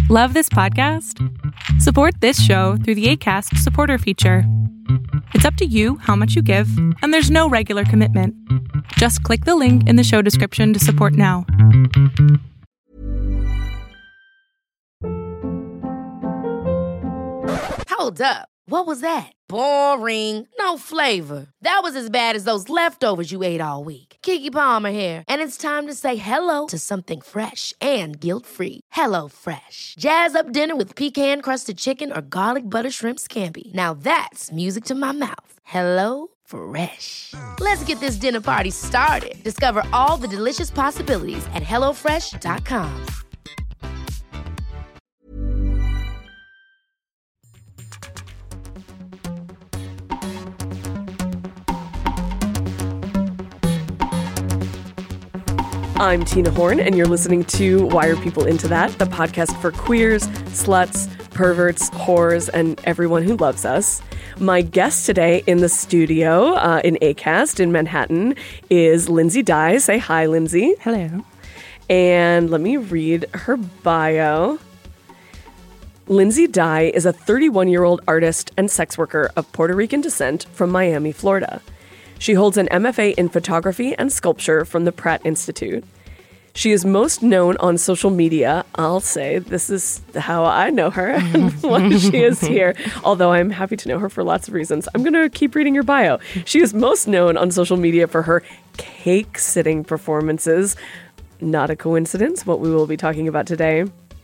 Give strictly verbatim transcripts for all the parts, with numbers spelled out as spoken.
Love this podcast? Support this show through the Acast supporter feature. It's up to you how much you give, and there's no regular commitment. Just click the link in the show description to support now. Hold up. What was that? Boring. No flavor. That was as bad as those leftovers you ate all week. Keke Palmer here, and it's time to say hello to something fresh and guilt-free. Hello Fresh. Jazz up dinner with pecan-crusted chicken or garlic butter shrimp scampi. Now that's music to my mouth. Hello Fresh. Let's get this dinner party started. Discover all the delicious possibilities at hello fresh dot com. I'm Tina Horn, and you're listening to Why Are People Into That, the podcast for queers, sluts, perverts, whores, and everyone who loves us. My guest today in the studio uh, in Acast in Manhattan is Lindsay Dye. Say hi, Lindsay. Hello. And let me read her bio. Lindsay Dye is a thirty-one-year-old artist and sex worker of Puerto Rican descent from Miami, Florida. She holds an M F A in photography and sculpture from the Pratt Institute. She is most known on social media. I'll say this is how I know her and why she is here, although I'm happy to know her for lots of reasons. I'm going to keep reading your bio. She is most known on social media for her cake-sitting performances. Not a coincidence, what we will be talking about today.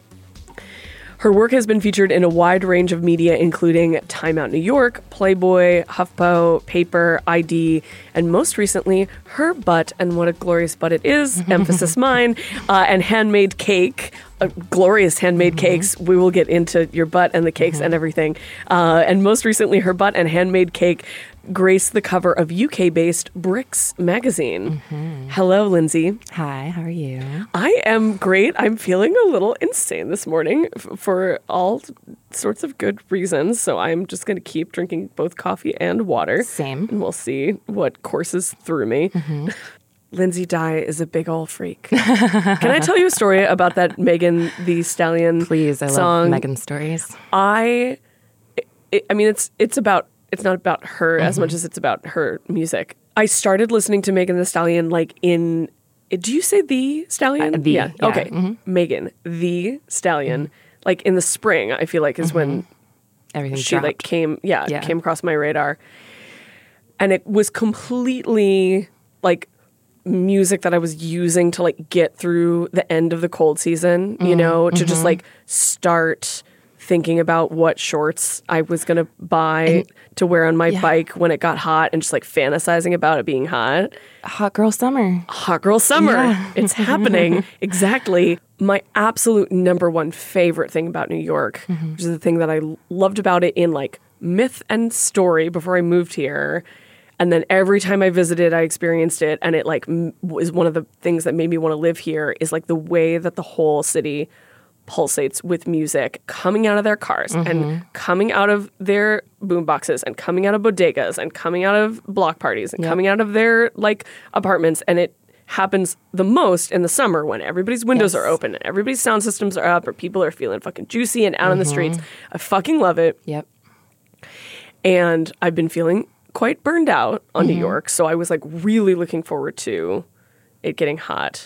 Her work has been featured in a wide range of media, including Time Out New York, Playboy, HuffPo, Paper, I D, and most recently, Her Butt and What a Glorious Butt It Is, emphasis mine, uh, and Handmade Cake, uh, glorious handmade mm-hmm. cakes. We will get into your butt and the cakes mm-hmm. and everything. Uh, and most recently, Her Butt and Handmade Cake graced the cover of U K-based Bricks magazine. Mm-hmm. Hello, Lindsay. Hi, how are you? I am great. I'm feeling a little insane this morning f- for all sorts of good reasons. So I'm just going to keep drinking both coffee and water. Same. And we'll see what courses through me. Mm-hmm. Lindsay Dye is a big old freak. Can I tell you a story about that Megan Thee Stallion Please, I song? love Megan stories. I, it, I mean, it's it's about It's not about her mm-hmm. as much as it's about her music. I started listening to Megan Thee Stallion like in, do you say The Stallion? Uh, the, yeah. yeah. Okay. Mm-hmm. Megan Thee Stallion. Mm-hmm. Like in the spring, I feel like is mm-hmm. when everything she dropped. like came, yeah, yeah, came across my radar. And it was completely like music that I was using to like get through the end of the cold season, you mm-hmm. know, to mm-hmm. just like start thinking about what shorts I was going to buy and, to wear on my yeah. bike when it got hot and just like fantasizing about it being hot. Hot girl summer. Hot girl summer. Yeah. It's happening. Exactly. My absolute number one favorite thing about New York, mm-hmm. which is the thing that I loved about it in like myth and story before I moved here. And then every time I visited, I experienced it. And it like m- was one of the things that made me want to live here is like the way that the whole city pulsates with music coming out of their cars mm-hmm. and coming out of their boomboxes and coming out of bodegas and coming out of block parties and yep. coming out of their like apartments. And it happens the most in the summer when everybody's windows yes. are open and everybody's sound systems are up or people are feeling fucking juicy and out mm-hmm. on the streets. I fucking love it. Yep. And I've been feeling quite burned out on mm-hmm. New York. So I was like really looking forward to it getting hot.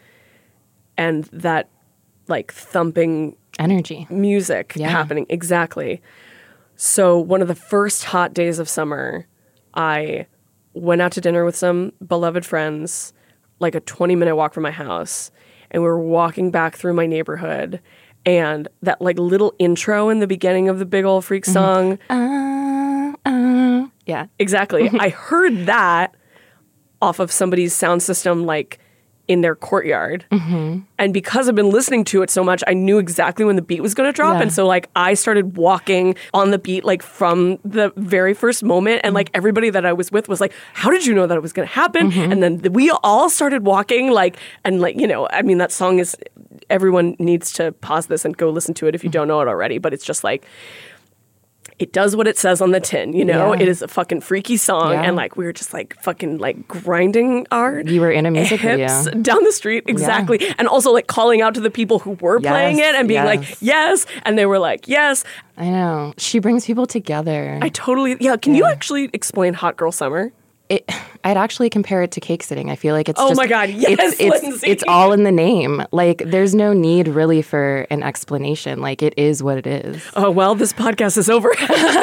And that like thumping energy music yeah. happening. Exactly. So one of the first hot days of summer, I went out to dinner with some beloved friends, like a twenty minute walk from my house. And we were walking back through my neighborhood and that like little intro in the beginning of the Big Ol' Freak song. Mm-hmm. Uh, uh, yeah, exactly. I heard that off of somebody's sound system, like in their courtyard. Mm-hmm. And because I've been listening to it so much, I knew exactly when the beat was going to drop. Yeah. And so like I started walking on the beat like from the very first moment. And like everybody that I was with was like, how did you know that it was going to happen? Mm-hmm. And then we all started walking like, and like, you know, I mean, that song is, everyone needs to pause this and go listen to it if you don't know it already. But it's just like, it does what it says on the tin, you know? Yeah. It is a fucking freaky song. Yeah. And like, we were just like fucking like grinding our You were in a music hips video. down the street. Exactly. And also like calling out to the people who were Yes, playing it and being yes. like, yes. And they were like, yes. I know. She brings people together. I totally, yeah. Can you actually explain Hot Girl Summer? It, I'd actually compare it to cake sitting. I feel like it's Oh just, my God, yes, it's, it's, Lindsay. it's all in the name. Like, there's no need really for an explanation. Like, it is what it is. Oh, well, this podcast is over.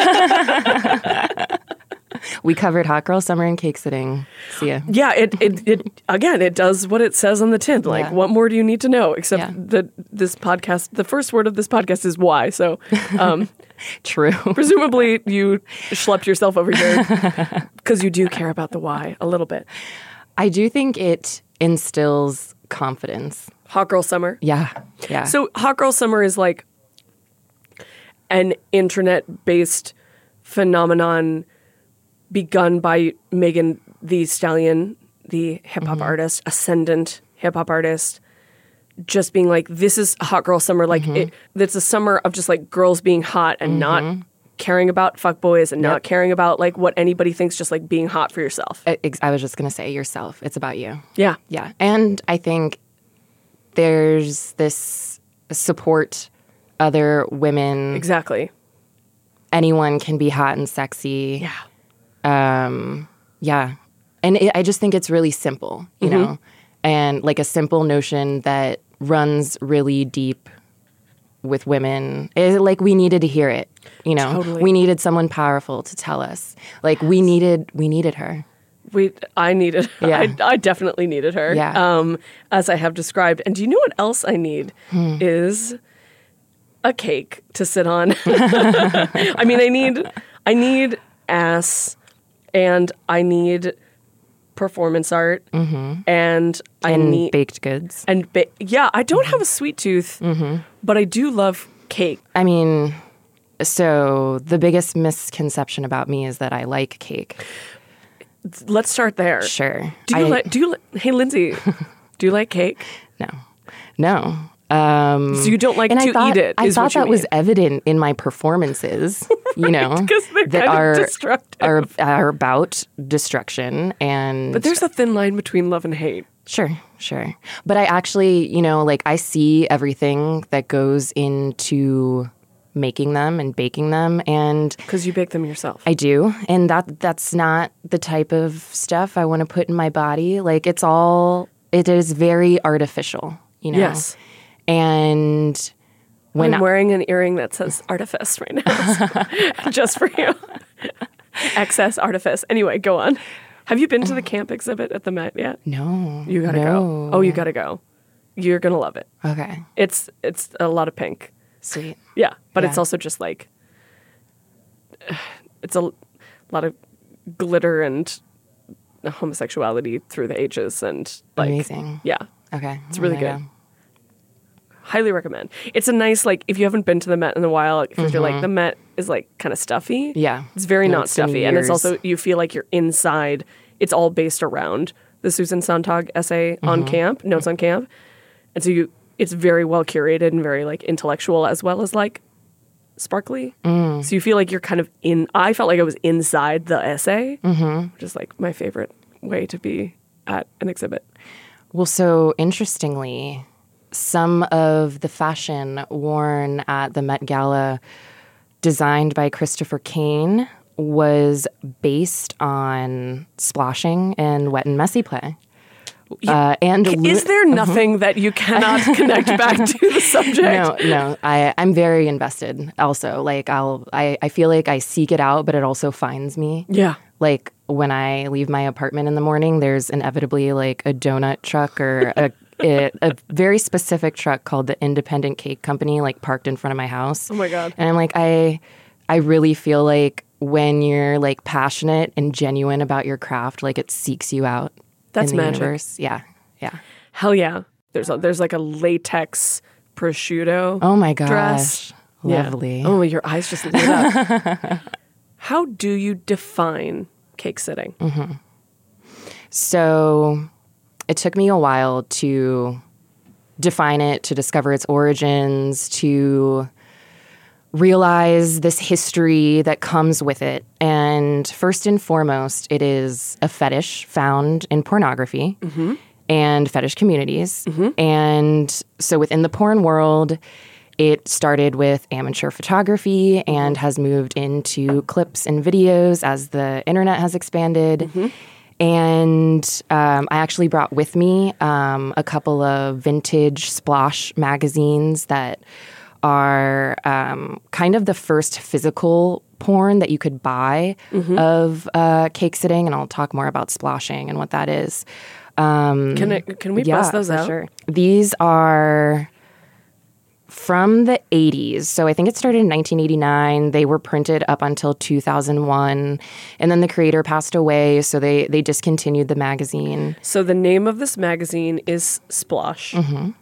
We covered Hot Girl Summer and cake sitting. See ya. Yeah, it, it it again, it does what it says on the tin. Like, Yeah. what more do you need to know? Except Yeah. that this podcast, the first word of this podcast is why. So, um, True. presumably you schlepped yourself over here because you do care about the why a little bit. I do think it instills confidence. Hot Girl Summer. Yeah. Yeah. So, Hot Girl Summer is like an internet-based phenomenon begun by Megan Thee Stallion, the hip hop artist, ascendant hip hop artist, just being like, this is Hot Girl Summer. Like, it, it's a summer of just like girls being hot and not caring about fuckboys and not Yep. caring about like what anybody thinks, just like being hot for yourself. I, ex- I was just going to say yourself. It's about you. Yeah. Yeah. And I think there's this support other women. Exactly. Anyone can be hot and sexy. Yeah. Um, yeah. And it, I just think it's really simple, you know, and like a simple notion that runs really deep with women. It, like we needed to hear it, you know, Totally. we needed someone powerful to tell us. Like we needed, we needed her. We, I needed, Yeah. I, I definitely needed her, Yeah. um, as I have described. And do you know what else I need Hmm. is a cake to sit on. I mean, I need, I need ass, and I need performance art, and I And need baked goods. and ba- yeah. I don't have a sweet tooth, but I do love cake. I mean, so the biggest misconception about me is that I like cake. Let's start there. Sure. Do you I- like? Do you? li- Hey, Lindsay, do you like cake? No. No. Um, So you don't like and to I thought, eat it? I is thought what you that was mean. evident in my performances, you know, 'cause they're that kind of are, destructive. are are about destruction and. But there's a thin line between love and hate. Sure, sure. But I actually, you know, like I see everything that goes into making them and baking them, and Because you bake them yourself. I do, and that that's not the type of stuff I want to put in my body. Like it's all, it is very artificial, you know. Yes. And when I'm wearing an earring that says artifice right now. Just for you. Excess artifice. Anyway, go on. Have you been to the camp exhibit at the Met yet? no, You gotta no. go. Oh, you gotta go. You're gonna love it. Okay, It's it's a lot of pink. sweet. Yeah. But it's Yeah. also just like it's a lot of glitter and homosexuality through the ages and like Amazing. yeah. Okay, It's really good. Highly recommend. It's a nice, like, if you haven't been to the Met in a while, because you're like, the Met is like kind of stuffy. Yeah. It's very No, not it's been stuffy. And it's years. also, you feel like you're inside. It's all based around the Susan Sontag essay on camp, Notes on Camp. And so you, it's very well curated and very like intellectual as well as like sparkly. So you feel like you're kind of in, I felt like I was inside the essay, which is like my favorite way to be at an exhibit. Well, so interestingly, some of the fashion worn at the Met Gala, designed by Christopher Kane, was based on splashing and wet and messy play. Uh, and Is there nothing that you cannot connect back to the subject? no, no, I, I'm very invested. Also, like I'll, I, I feel like I seek it out, but it also finds me. Yeah. Like when I leave my apartment in the morning, there's inevitably like a donut truck or a it, a very specific truck called the Independent Cake Company, like parked in front of my house. Oh my God. And I'm like, I, I really feel like when you're like passionate and genuine about your craft, like it seeks you out. That's in the magic. universe. Yeah, yeah. Hell yeah. There's a, there's like a latex prosciutto. Oh my gosh, dress. Yeah. lovely. Oh, your eyes just lit up. How do you define cake sitting? Mm-hmm. So it took me a while to define it, to discover its origins, to realize this history that comes with it. And first and foremost, it is a fetish found in pornography mm-hmm. and fetish communities. Mm-hmm. And so within the porn world, it started with amateur photography and has moved into clips and videos as the internet has expanded. Mm-hmm. And um, I actually brought with me um, a couple of vintage Splosh magazines that are um, kind of the first physical porn that you could buy mm-hmm. of uh, cake sitting, and I'll talk more about splashing and what that is. Um, can I, can we yeah, bust those out? Sure. These are from the eighties. So I think it started in nineteen eighty-nine. They were printed up until two thousand one, and then the creator passed away, so they, they discontinued the magazine. So the name of this magazine is Splosh. Mm-hmm.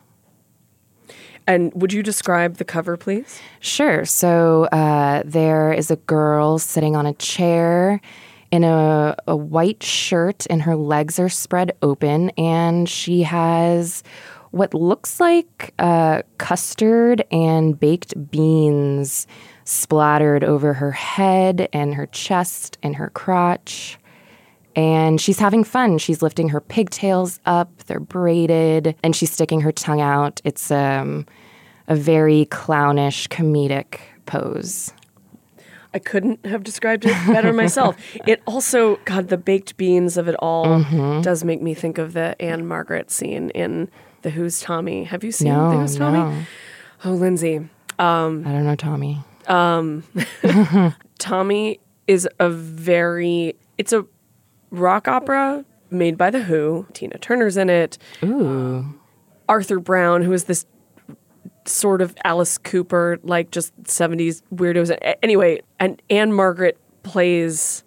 And would you describe the cover, please? Sure. So uh, there is a girl sitting on a chair in a, a white shirt, and her legs are spread open, and she has what looks like uh, custard and baked beans splattered over her head and her chest and her crotch. And she's having fun. She's lifting her pigtails up. They're braided. And she's sticking her tongue out. It's um, a very clownish, comedic pose. I couldn't have described it better myself. It also, God, the baked beans of it all mm-hmm. does make me think of the Anne Margaret scene in The Who's Tommy. Have you seen no, The Who's Tommy? No. Oh, Lindsay. Um, I don't know Tommy. Um, Tommy is a very, it's a rock opera made by The Who. Tina Turner's in it. Ooh. Arthur Brown, who is this sort of Alice Cooper, like just seventies weirdos. Anyway, and Anne Margaret plays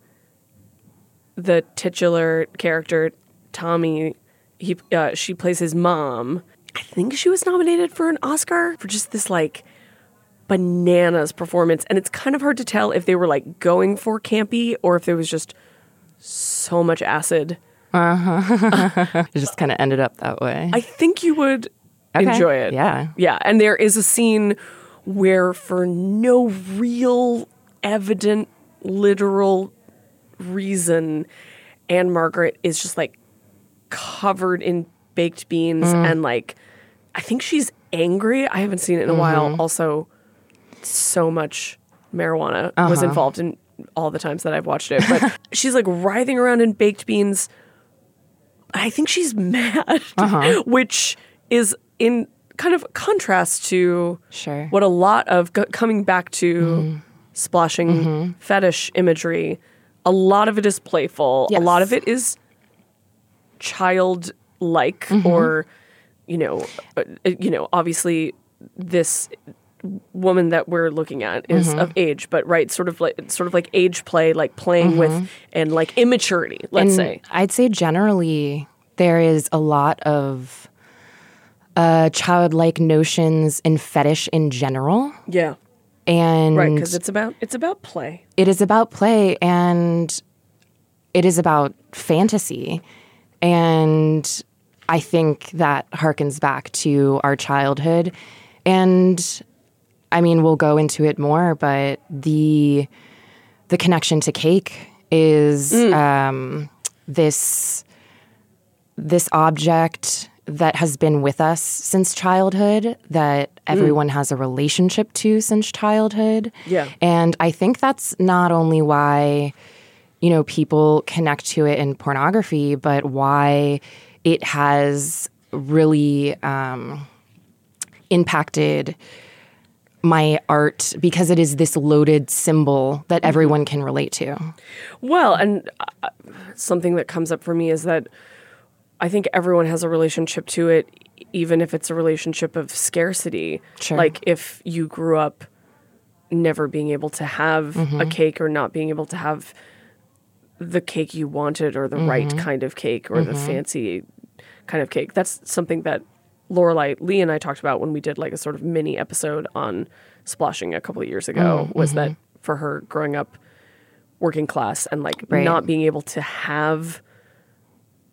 the titular character, Tommy. He, uh, she plays his mom. I think she was nominated for an Oscar for just this like bananas performance. And it's kind of hard to tell if they were like going for campy or if there was just so much acid. Uh-huh. It just kind of ended up that way. I think you would okay. enjoy it. Yeah. Yeah. And there is a scene where for no real evident literal reason, Anne Margaret is just like covered in baked beans mm. and like I think she's angry. I haven't seen it in a mm-hmm. while. Also, so much marijuana uh-huh. was involved in all the times that I've watched it. But she's like writhing around in baked beans. I think she's mad, uh-huh. which is in kind of contrast to sure. what a lot of g- coming back to mm. splashing mm-hmm. fetish imagery. A lot of it is playful. Yes. A lot of it is childlike mm-hmm. or, you know, uh, you know, obviously this woman that we're looking at is mm-hmm. of age, but right, sort of like sort of like age play, like playing mm-hmm. with and like immaturity, let's and say. I'd say generally there is a lot of uh, childlike notions in fetish in general. Yeah. And right, because it's about it's about play. It is about play, and it is about fantasy. And I think that harkens back to our childhood. And I mean, we'll go into it more, but the the connection to cake is mm. um, this this object that has been with us since childhood, that everyone mm. has a relationship to since childhood. Yeah. And I think that's not only why, you know, people connect to it in pornography, but why it has really um, impacted my art, because it is this loaded symbol that everyone can relate to. Well, and uh, something that comes up for me is that I think everyone has a relationship to it, even if it's a relationship of scarcity. Sure. Like if you grew up never being able to have mm-hmm. a cake or not being able to have the cake you wanted or the mm-hmm. right kind of cake or mm-hmm. the fancy kind of cake. That's something that Lorelei Lee and I talked about when we did like a sort of mini episode on splashing a couple of years ago, mm-hmm. was that for her growing up working class and like right. not being able to have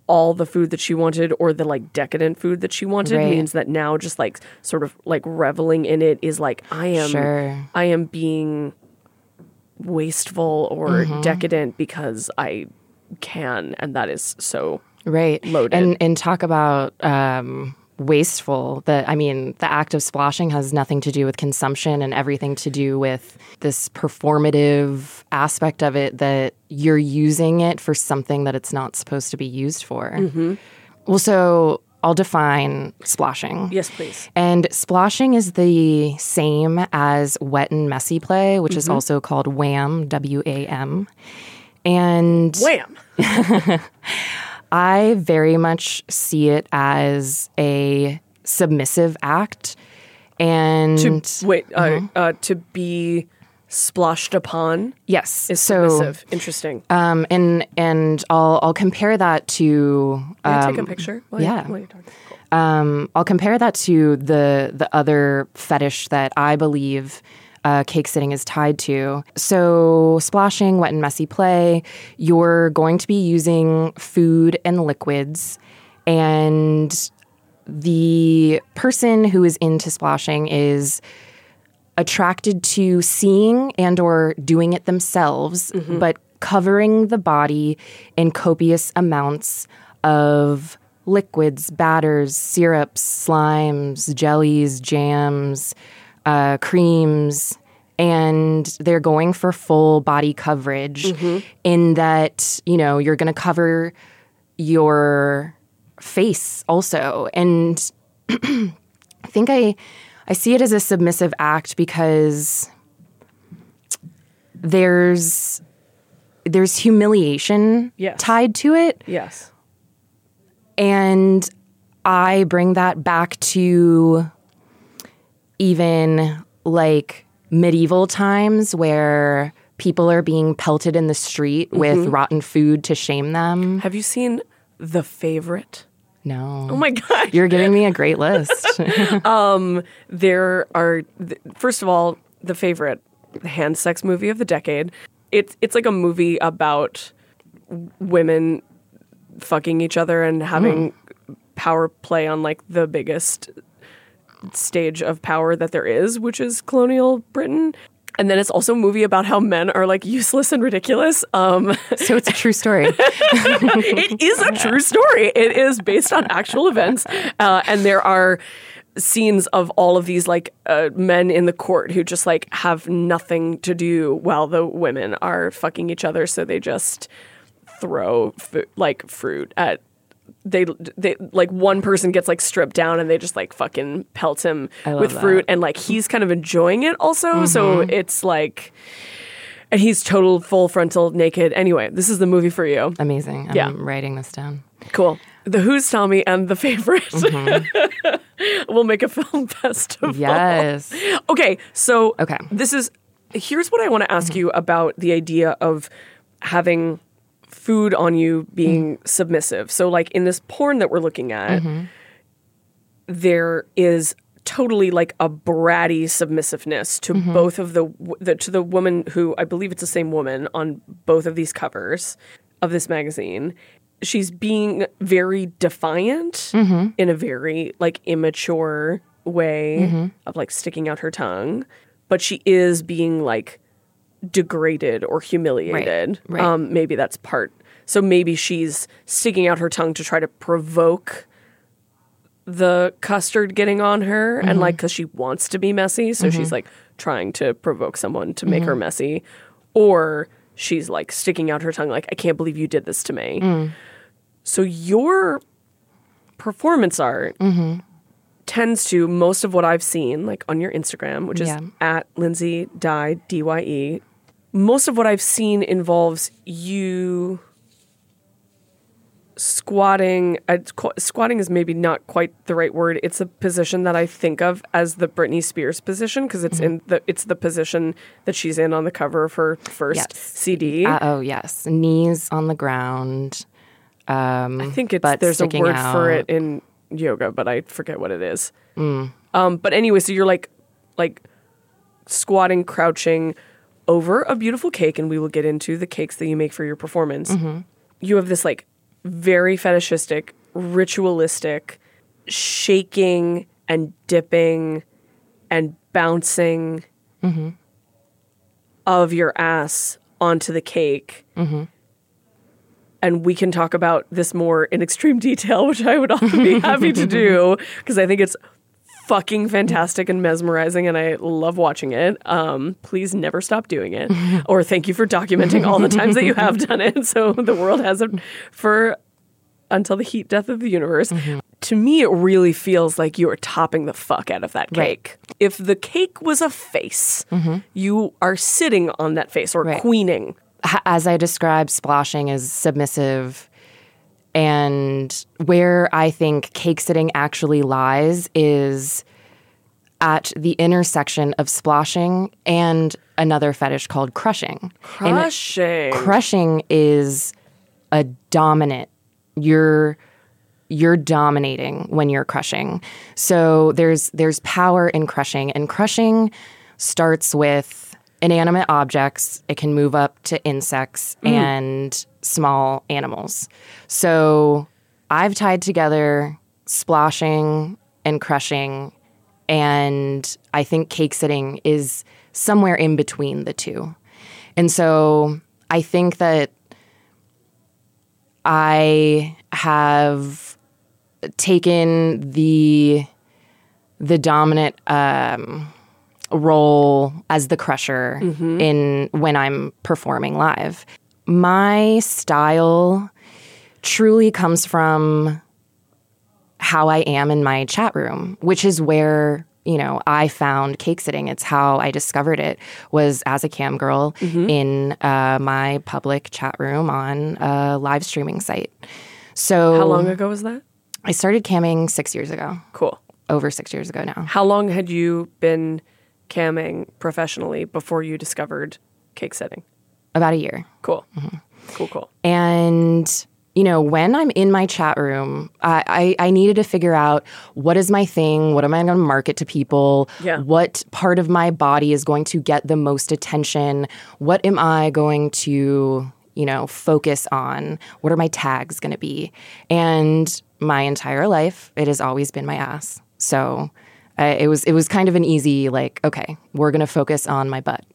all the food that she wanted or the like decadent food that she wanted Right. means that now just like sort of like reveling in it is like I am Sure. I am being wasteful or Mm-hmm. decadent because I can, and that is so Right. loaded. And and talk about um, wasteful. The I mean, the act of splashing has nothing to do with consumption and everything to do with this performative aspect of it that you're using it for something that it's not supposed to be used for. Mm-hmm. Well, so I'll define splashing. Yes, please. And splashing is the same as wet and messy play, which is also called WAM, W A M. And Wham! I very much see it as a submissive act. And To wait, uh, uh, to be splashed upon yes, is so submissive. Interesting. um, and and I'll I'll compare that to Can I um, take a picture? While yeah. You, while you're talking? Cool. Um, I'll compare that to the the other fetish that I believe uh, cake sitting is tied to. So splashing, wet and messy play, you're going to be using food and liquids, and the person who is into splashing is attracted to seeing and or doing it themselves, but covering the body in copious amounts of liquids, batters, syrups, slimes, jellies, jams, uh, creams, and they're going for full body coverage in that, you know, you're going to cover your face also. And I think I I see it as a submissive act because there's there's humiliation Yes. tied to it. Yes. And I bring that back to even like medieval times where people are being pelted in the street with rotten food to shame them. Have you seen The Favorite? No. Oh my God. You're giving me a great list. There are, th- first of all, The Favorite, the hand sex movie of the decade. It's it's like a movie about w- women fucking each other and having power play on like the biggest stage of power that there is, which is colonial Britain. And then it's also a movie about how men are like useless and ridiculous. Um, So it's a true story. it is a true story. It is based on actual events. Uh, and there are scenes of all of these like uh, men in the court who just like have nothing to do while the women are fucking each other. So they just throw fu- like fruit at they they like one person gets like stripped down and they just like fucking pelt him love with that. fruit and like he's kind of enjoying it also. So it's like and he's total full frontal naked. Anyway, this is the movie for you. Amazing. I'm Yeah. writing this down. Cool. The Who's Tommy and The Favorite. We'll make a film festival. Yes. Okay, so Okay. this is here's what I want to ask you about the idea of having food on you being submissive. So like in this porn that we're looking at, there is totally like a bratty submissiveness to both of the, the to the woman who I believe it's the same woman on both of these covers of this magazine. She's being very defiant in a very like immature way of like sticking out her tongue, but she is being like degraded or humiliated. Right, right. Um, maybe that's part. So maybe she's sticking out her tongue to try to provoke the custard getting on her and like because she wants to be messy. So she's like trying to provoke someone to make her messy. Or she's like sticking out her tongue like, I can't believe you did this to me. So your performance art tends to, most of what I've seen, like on your Instagram, which Yeah. is at Lindsay Dye, D Y E, most of what I've seen involves you squatting. Uh, qu- squatting is maybe not quite the right word. It's a position that I think of as the Britney Spears position because it's in the it's the position that she's in on the cover of her first Yes. C D. Uh, oh, yes. Knees on the ground. Um, I think it's butt there's a sticking word for out. it in yoga, but I forget what it is. Um, but anyway, so you're like like squatting, crouching over a beautiful cake, and we will get into the cakes that you make for your performance. You have this like very fetishistic, ritualistic, shaking and dipping and bouncing mm-hmm. of your ass onto the cake. Mm-hmm. And we can talk about this more in extreme detail, which I would also be happy to do, because I think it's fucking fantastic and mesmerizing, and I love watching it. Um, please never stop doing it. Or thank you for documenting all the times that you have done it, so the world has it for until the heat death of the universe. Mm-hmm. To me, it really feels like you are topping the fuck out of that cake. Right. If the cake was a face, mm-hmm. you are sitting on that face or right. queening. As I described, splashing is submissive. And where I think cake sitting actually lies is at the intersection of splashing and another fetish called crushing. Crushing. And crushing is a dominant. You're you're dominating when you're crushing. So there's there's power in crushing, and crushing starts with inanimate objects. It can move up to insects mm. and small animals. So I've tied together splashing and crushing, and I think cake sitting is somewhere in between the two. And so I think that I have taken the the dominant um, role as the crusher mm-hmm. in when I'm performing live. My style truly comes from how I am in my chat room, which is where, you know, I found cake sitting. It's how I discovered it, was as a cam girl mm-hmm. in uh, my public chat room on a live streaming site. So how long ago was that? I started camming six years ago. Cool. Over six years ago now. How long had you been camming professionally before you discovered cake sitting? About a year. Cool. Mm-hmm. Cool, cool. And, you know, when I'm in my chat room, I, I, I needed to figure out what is my thing, what am I going to market to people, yeah. what part of my body is going to get the most attention, what am I going to, you know, focus on, what are my tags going to be? And my entire life, it has always been my ass. So uh, it was it was kind of an easy, like, okay, we're going to focus on my butt.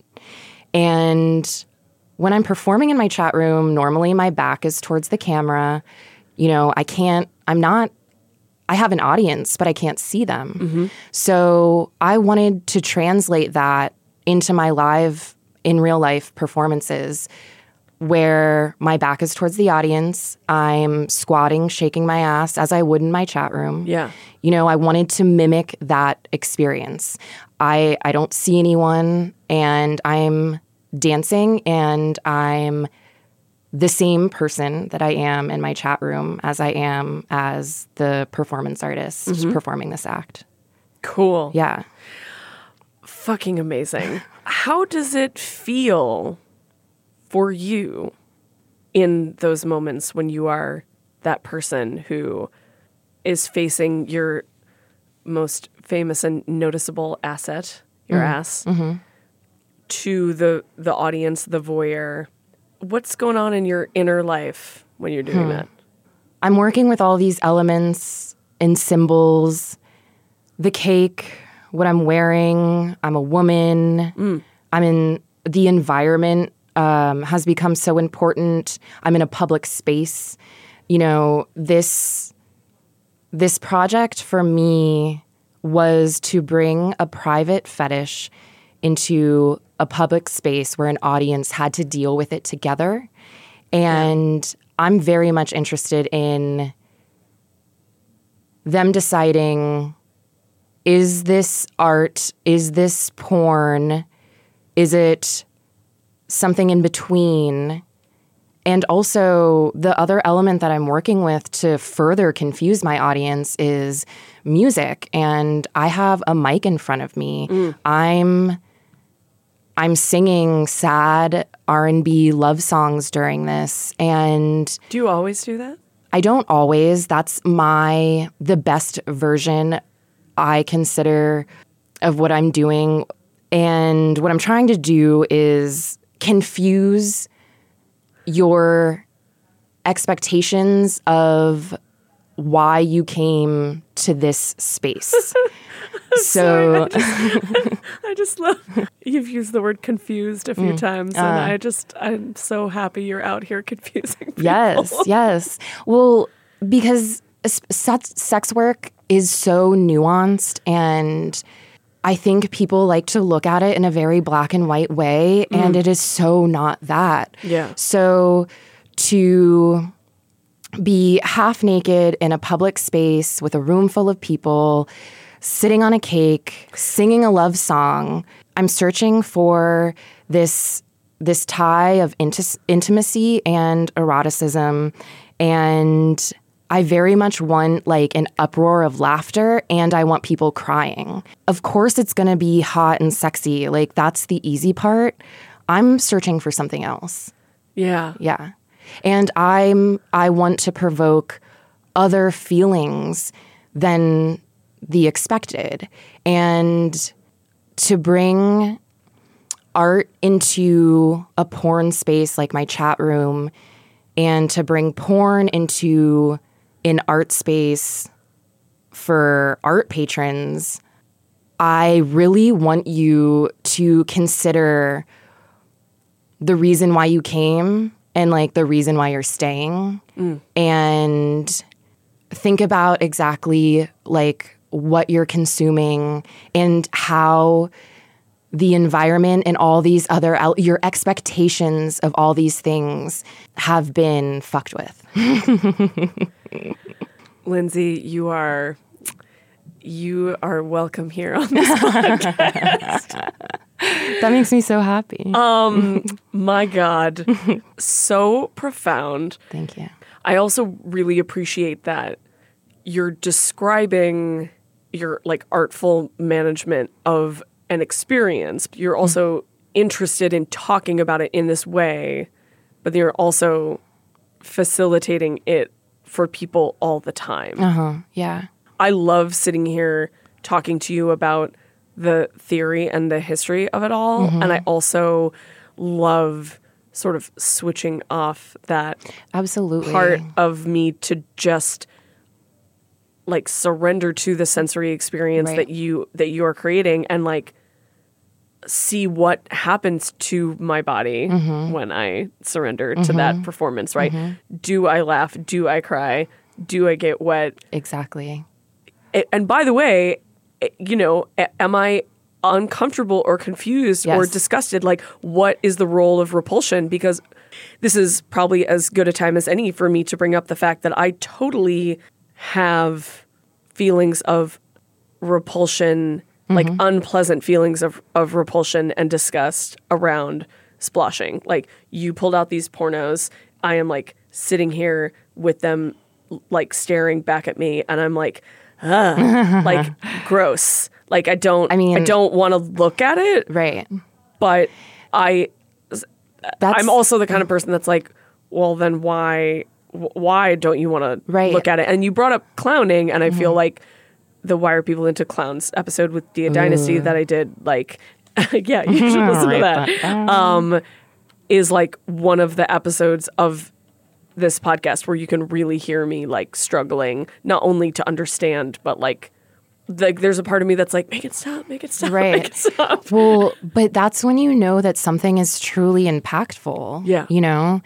And when I'm performing in my chat room, normally my back is towards the camera. You know, I can't, I'm not, I have an audience, but I can't see them. Mm-hmm. So I wanted to translate that into my live, in real life performances where my back is towards the audience. I'm squatting, shaking my ass as I would in my chat room. Yeah. You know, I wanted to mimic that experience. I I don't see anyone, and I'm dancing, and I'm the same person that I am in my chat room as I am as the performance artist mm-hmm. performing this act. Cool. Yeah. Fucking amazing. How does it feel for you in those moments when you are that person who is facing your most famous and noticeable asset, your mm-hmm. ass, mm-hmm. to the the audience, the voyeur? What's going on in your inner life when you're doing hmm. that? I'm working with all these elements and symbols, the cake, what I'm wearing. I'm a woman. Mm. I'm in the environment um, has become so important. I'm in a public space. You know, this this project for me was to bring a private fetish into a public space where an audience had to deal with it together. And yeah. I'm very much interested in them deciding, is this art? Is this porn? Is it something in between? And also the other element that I'm working with to further confuse my audience is music. And I have a mic in front of me. Mm. I'm I'm singing sad R and B love songs during this. And do you always do that? I don't always. That's my the best version I consider of what I'm doing. And what I'm trying to do is confuse your expectations of why you came to this space. So Sorry, I, just, I just love you've used the word confused a few mm, times, and uh, I just I'm so happy you're out here confusing people. Yes, yes. Well, because sex, sex work is so nuanced, and I think people like to look at it in a very black and white way, mm. and it is so not that. Yeah. So to be half naked in a public space with a room full of people, sitting on a cake, singing a love song, I'm searching for this this tie of inti- intimacy and eroticism, and I very much want like an uproar of laughter, and I want people crying. Of course it's going to be hot and sexy. Like, that's the easy part. I'm searching for something else. Yeah. Yeah. And I'm I want to provoke other feelings than the expected, and to bring art into a porn space like my chat room, and to bring porn into an art space for art patrons. I really want you to consider the reason why you came and like the reason why you're staying, mm. and think about exactly like what you're consuming and how the environment and all these other, your expectations of all these things have been fucked with. Lindsay, you are, you are welcome here on this podcast. That makes me so happy. Um, my God, so profound. Thank you. I also really appreciate that you're describing your like artful management of an experience. You're also mm. interested in talking about it in this way, but you're also facilitating it for people all the time. Uh-huh. Yeah. I love sitting here talking to you about the theory and the history of it all. Mm-hmm. And I also love sort of switching off that absolutely part of me to just like surrender to the sensory experience right. that you that you are creating, and like see what happens to my body mm-hmm. when I surrender mm-hmm. to that performance, right? Mm-hmm. Do I laugh? Do I cry? Do I get wet? Exactly. And by the way, you know, am I uncomfortable or confused yes. or disgusted? Like, what is the role of repulsion? Because this is probably as good a time as any for me to bring up the fact that I totally have feelings of repulsion, mm-hmm. like unpleasant feelings of, of repulsion and disgust around sploshing. Like, you pulled out these pornos. I am like sitting here with them like staring back at me, and I'm like, ah, like gross. Like, I don't, I mean, I don't want to look at it. Right. But I, that's, I'm also the kind of person that's like, well, then why, why don't you want to right. look at it? And you brought up clowning, and I mm-hmm. feel like the Why Are People Into Clowns episode with Dia Ooh. Dynasty that I did, like, yeah, you should listen to that, um, is like one of the episodes of this podcast where you can really hear me like struggling, not only to understand, but like, like there's a part of me that's like, make it stop, make it stop, right. make it stop. Well, but that's when you know that something is truly impactful. Yeah. You know?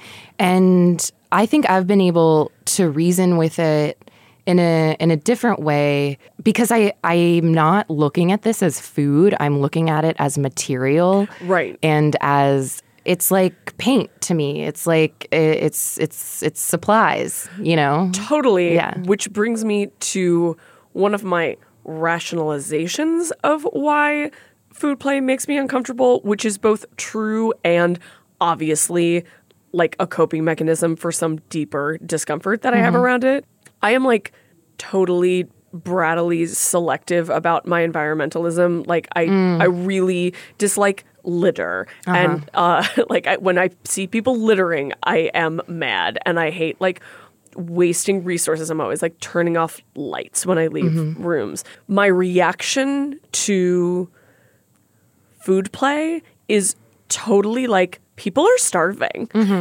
And I think I've been able to reason with it in a in a different way, because I, I'm not looking at this as food. I'm looking at it as material. Right. And as it's like paint to me. It's like it's it's it's supplies, you know? Totally. Yeah. Which brings me to one of my rationalizations of why food play makes me uncomfortable, which is both true and obviously like a coping mechanism for some deeper discomfort that mm-hmm. I have around it. I am like totally brattily selective about my environmentalism. Like I, mm. I really dislike litter. Uh-huh. And uh, like I, when I see people littering, I am mad, and I hate like wasting resources. I'm always like turning off lights when I leave mm-hmm. rooms. My reaction to food play is totally like, people are starving. Mm-hmm.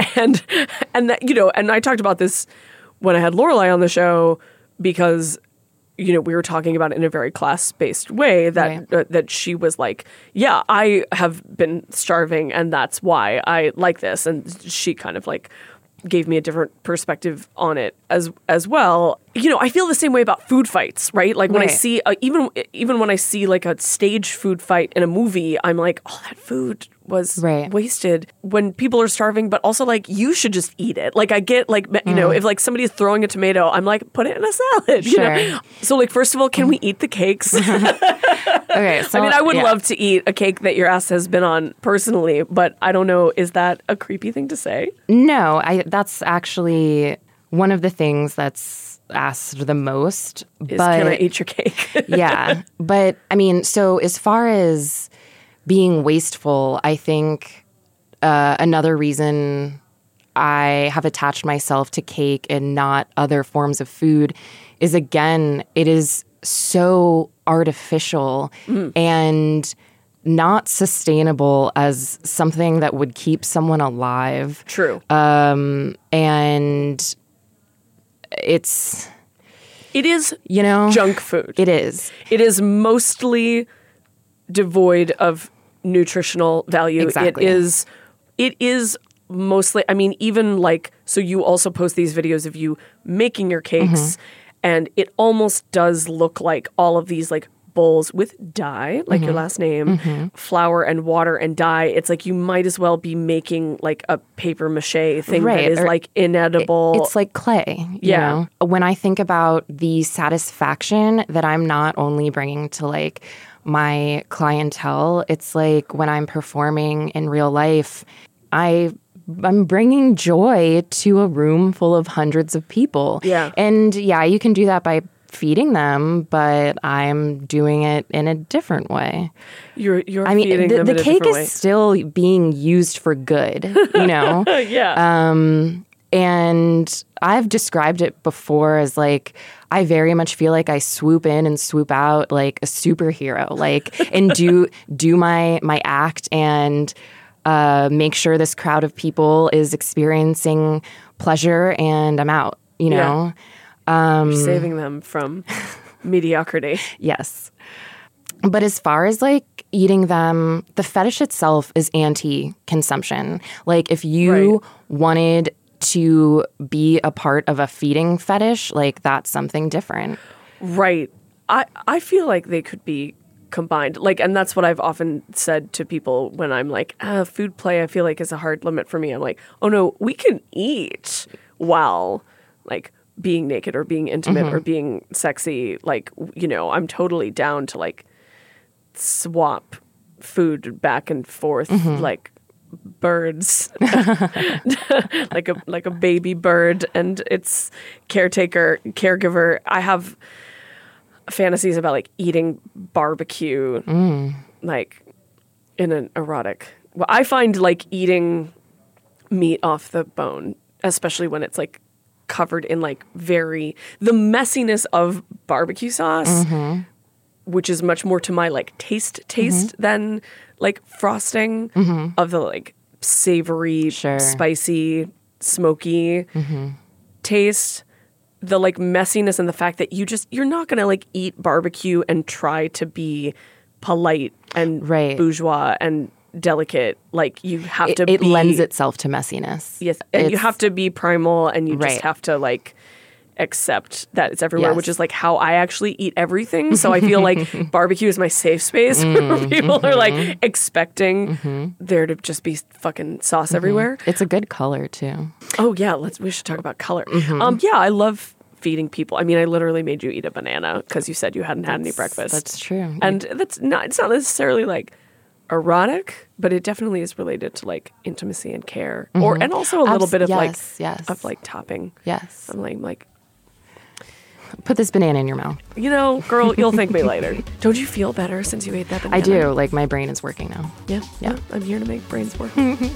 and and that, you know, and I talked about this when I had Lorelai on the show because, you know, we were talking about it in a very class-based way that Right. uh, that she was like, yeah, I have been starving and that's why I like this. And she kind of like gave me a different perspective on it as as well. You know, I feel the same way about food fights, right? Like when Right. I see, uh, even even when I see like a stage food fight in a movie, I'm like, oh, that food was Right. wasted. When people are starving, but also like, you should just eat it. Like I get like, you know, if like somebody is throwing a tomato, I'm like, put it in a salad, you know? Sure. So like, first of all, can we eat the cakes? Okay, so I mean, I would yeah. love to eat a cake that your ass has been on personally, but I don't know, is that a creepy thing to say? No, I that's actually one of the things that's asked the most. Is but can I eat your cake? yeah, but I mean, so as far as being wasteful, I think uh, another reason I have attached myself to cake and not other forms of food is, again, it is so artificial Mm. and not sustainable as something that would keep someone alive. True. Um, and it's, It is you know, junk food. It is. It is mostly devoid of nutritional value. Exactly. It is it is mostly, I mean, even like, so you also post these videos of you making your cakes, Mm-hmm. and it almost does look like all of these like bowls with dye, like Mm-hmm. your last name, flour and water and dye. It's like you might as well be making like a paper mache thing Right, that is or like inedible. It's like clay. You Yeah. know? When I think about the satisfaction that I'm not only bringing to like my clientele, it's like when I'm performing in real life, I I'm bringing joy to a room full of hundreds of people. Yeah. And yeah, you can do that by feeding them, but I'm doing it in a different way. you're you're I mean, feeding the, them the in a cake different is way. still being used for good, you know? yeah. Um, and I've described it before as like, I very much feel like I swoop in and swoop out like a superhero, like, and do, do my, my act and, uh, make sure this crowd of people is experiencing pleasure and I'm out, you know? You're saving them from mediocrity. Yes. But as far as like eating them, the fetish itself is anti-consumption. Like if you Right. wanted to be a part of a feeding fetish, like that's something different. Right. I, I feel like they could be combined. Like, and that's what I've often said to people when I'm like, ah, food play, I feel like is a hard limit for me. I'm like, oh no, we can eat while like being naked or being intimate Mm-hmm. or being sexy. Like, you know, I'm totally down to like swap food back and forth Mm-hmm. like birds like a like a baby bird and its caretaker caregiver. I have fantasies about like eating barbecue like in an erotic well, I find like eating meat off the bone, especially when it's like covered in like very the messiness of barbecue sauce, which is much more to my like taste taste than like frosting of the like savory, Sure. spicy, smoky taste. The like messiness and the fact that you just you're not gonna like eat barbecue and try to be polite and Right. bourgeois and delicate. Like you have It, to it be lends itself to messiness. yes, and you It's- have to be primal and you just Right. have to like accept that it's everywhere, Yes. which is like how I actually eat everything. So I feel like barbecue is my safe space where Mm-hmm. people are like expecting there to just be fucking sauce everywhere. It's a good color too. Oh yeah, let's we should talk about color. Mm-hmm. Um yeah, I love feeding people. I mean, I literally made you eat a banana because you said you hadn't had any breakfast. That's true. And that's not it's not necessarily like erotic, but it definitely is related to like intimacy and care. Or and also a little Abs- bit of yes, like yes. of like topping. Yes. I'm like like Put this banana in your mouth. you know, girl, you'll thank me later. Don't you feel better since you ate that banana? I do. Like my brain is working now. Yeah, Yeah. yeah. I'm here to make brains work.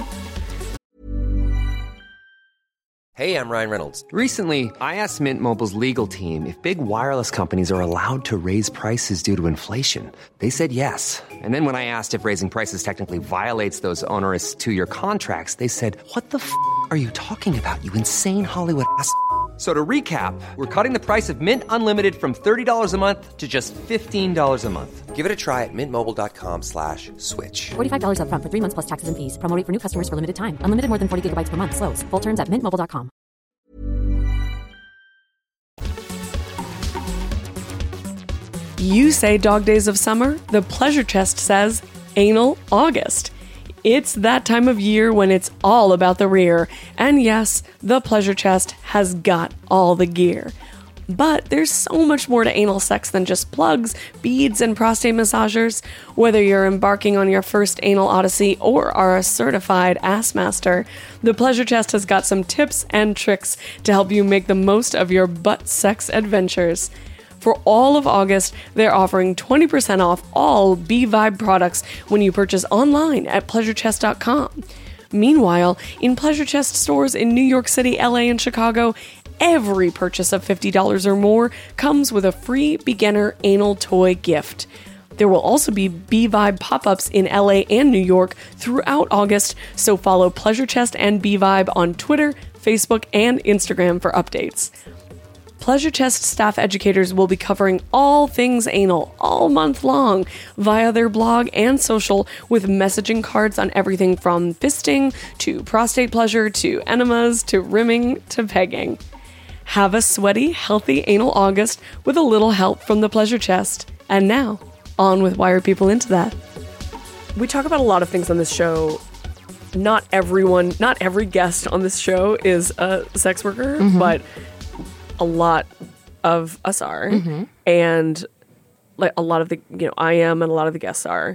Hey, I'm Ryan Reynolds. Recently, I asked Mint Mobile's legal team if big wireless companies are allowed to raise prices due to inflation. They said yes. And then when I asked if raising prices technically violates those onerous two-year contracts, they said, "What the f*** are you talking about, you insane Hollywood ass? So to recap, we're cutting the price of Mint Unlimited from thirty dollars a month to just fifteen dollars a month. Give it a try at mintmobile.com slash switch. forty-five dollars up front for three months plus taxes and fees. Promo rate for new customers for limited time. Unlimited more than forty gigabytes per month. Slows full terms at mint mobile dot com. You say dog days of summer, the Pleasure Chest says anal August. It's that time of year when it's all about the rear. And yes, the Pleasure Chest has got all the gear. But there's so much more to anal sex than just plugs, beads, and prostate massagers. Whether you're embarking on your first anal odyssey or are a certified ass master, the Pleasure Chest has got some tips and tricks to help you make the most of your butt sex adventures. For all of August, they're offering twenty percent off all B-Vibe products when you purchase online at pleasure chest dot com. Meanwhile, in Pleasure Chest stores in New York City, L A, and Chicago, every purchase of fifty dollars or more comes with a free beginner anal toy gift. There will also be B-Vibe pop-ups in L A and New York throughout August, so follow Pleasure Chest and B-Vibe on Twitter, Facebook, and Instagram for updates. Pleasure Chest staff educators will be covering all things anal all month long via their blog and social with messaging cards on everything from fisting to prostate pleasure to enemas to rimming to pegging. Have a sweaty, healthy anal August with a little help from the Pleasure Chest. And now, on with Why Are People Into That? We talk about a lot of things on this show. Not everyone, not every guest on this show is a sex worker, mm-hmm. but a lot of us are, mm-hmm. and like a lot of the, you know, I am, and a lot of the guests are,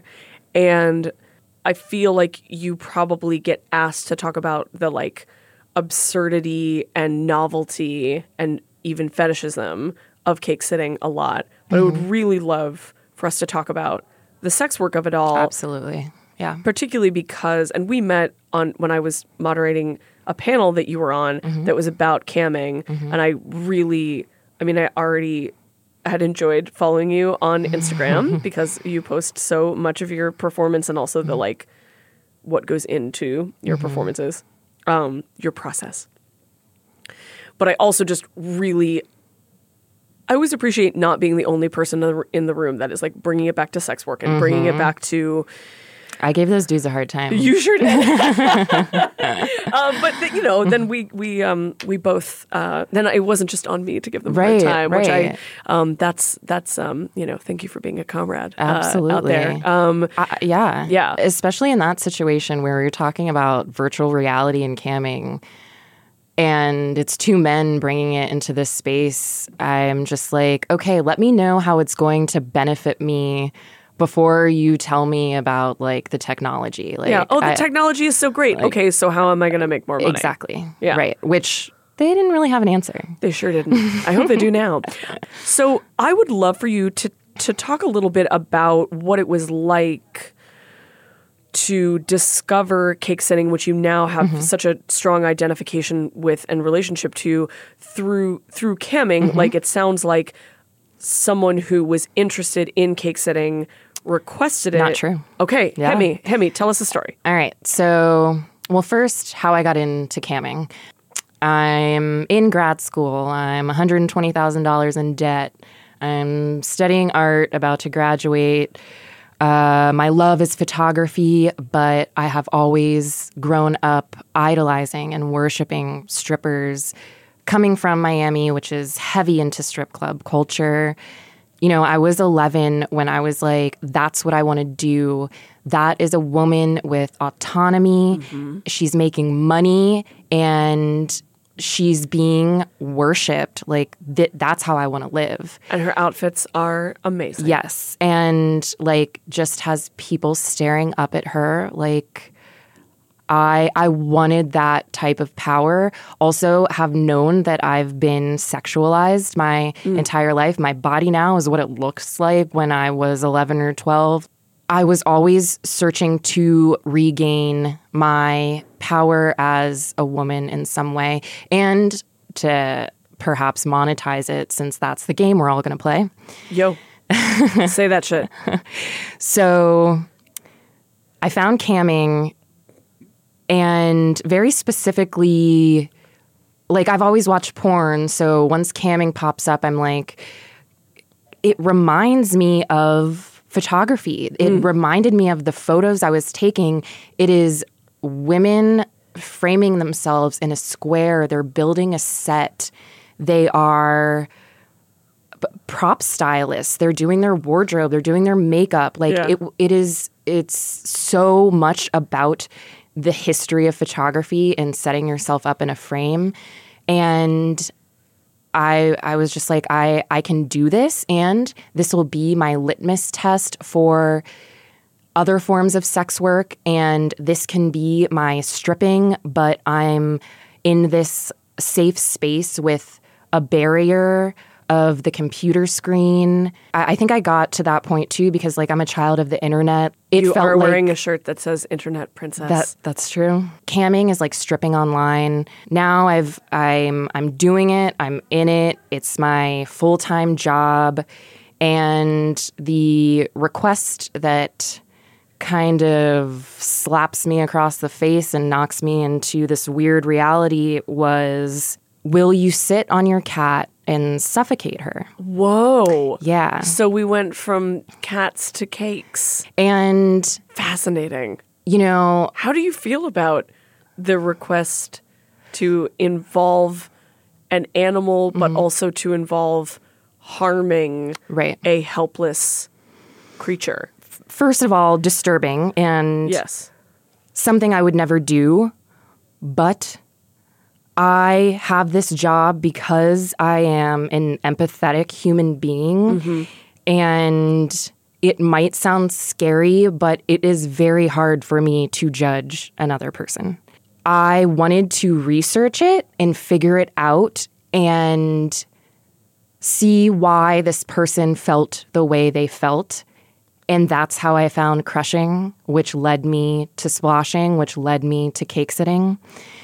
and I feel like you probably get asked to talk about the like absurdity and novelty and even fetishism of cake sitting a lot, but mm-hmm. I would really love for us to talk about the sex work of it all. Absolutely, yeah. Particularly because, and we met on when I was moderating a panel that you were on mm-hmm. that was about camming, mm-hmm. and I really, I mean, I already had enjoyed following you on Instagram because you post so much of your performance and also mm-hmm. the like, what goes into your mm-hmm. performances, um, your process. But I also just really, I always appreciate not being the only person in the, in the room that is like bringing it back to sex work and mm-hmm. bringing it back to. I gave those dudes a hard time. You sure did. um, but th- you know, then we we um, we both uh, then it wasn't just on me to give them a right, hard time, right. which I um, that's that's um, you know, thank you for being a comrade. Absolutely. Uh, out there. Um, I, yeah, yeah. Especially in that situation where you're talking about virtual reality and camming, and it's two men bringing it into this space. I'm just like, okay, let me know how it's going to benefit me before you tell me about like the technology. Like, yeah. Oh, the I, technology is so great. Like, okay, so how am I going to make more money? Exactly. Yeah. Right. Which they didn't really have an answer. They sure didn't. I hope they do now. So I would love for you to to talk a little bit about what it was like to discover cake sitting, which you now have mm-hmm. such a strong identification with and relationship to through through camming. Mm-hmm. Like it sounds like someone who was interested in cake sitting requested it. Not true. Okay, yeah. Hemi, Hemi, tell us the story. All right. So, well, first, how I got into camming. I'm in grad school. I'm one hundred twenty thousand dollars in debt. I'm studying art, about to graduate. Uh, my love is photography, but I have always grown up idolizing and worshiping strippers. Coming from Miami, which is heavy into strip club culture. You know, I was eleven when I was like, that's what I want to do. That is a woman with autonomy. Mm-hmm. She's making money and she's being worshipped. Like, th- that's how I want to live. And her outfits are amazing. Yes. And like, just has people staring up at her like, I I wanted that type of power. Also have known that I've been sexualized my mm. entire life. My body now is what it looks like when I was eleven or twelve. I was always searching to regain my power as a woman in some way and to perhaps monetize it, since that's the game we're all going to play. Yo, say that shit. So I found camming And very specifically, like I've always watched porn, so once camming pops up, I'm like, it reminds me of photography. It mm. reminded me of the photos I was taking. It is women framing themselves in a square. They're building a set. They are b- prop stylists. They're doing their wardrobe. They're doing their makeup. Like yeah. it, it is, it's so much about the history of photography and setting yourself up in a frame. And I I was just like, I, I can do this, and this will be my litmus test for other forms of sex work, and this can be my stripping, but I'm in this safe space with a barrier of the computer screen. I, I think I got to that point too because like I'm a child of the internet. It you felt are like wearing a shirt that says Internet Princess. That that's true. Camming is like stripping online. Now I've I'm I'm doing it. I'm in it. It's my full-time job, and the request that kind of slaps me across the face and knocks me into this weird reality was, will you sit on your cat and suffocate her? Whoa. Yeah. So we went from cats to cakes. And fascinating. You know, how do you feel about the request to involve an animal, but mm-hmm. also to involve harming right. a helpless creature? First of all, disturbing and yes. something I would never do, but I have this job because I am an empathetic human being, mm-hmm. and it might sound scary, but it is very hard for me to judge another person. I wanted to research it and figure it out and see why this person felt the way they felt. And that's how I found crushing, which led me to splashing, which led me to cake sitting.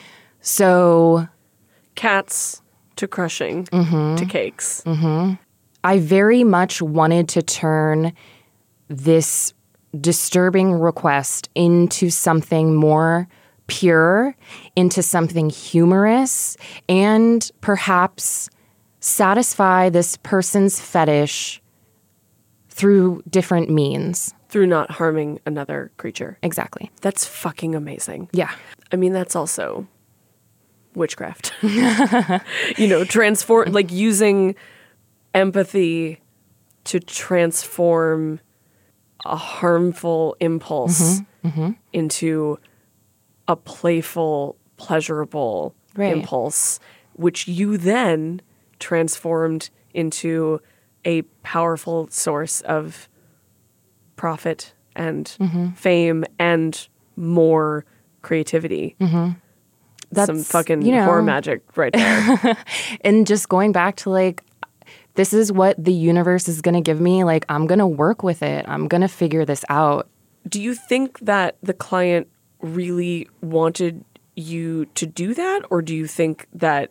So cats to crushing mm-hmm. to cakes. Mm-hmm. I very much wanted to turn this disturbing request into something more pure, into something humorous, and perhaps satisfy this person's fetish through different means. Through not harming another creature. Exactly. That's fucking amazing. Yeah. I mean, that's also witchcraft. You know, transform, like using empathy to transform a harmful impulse mm-hmm. Mm-hmm. into a playful, pleasurable right. impulse, which you then transformed into a powerful source of profit and mm-hmm. fame and more creativity. Mm-hmm. That's some fucking you know, horror magic right there. And just going back to like, this is what the universe is going to give me. Like, I'm going to work with it. I'm going to figure this out. Do you think that the client really wanted you to do that? Or do you think that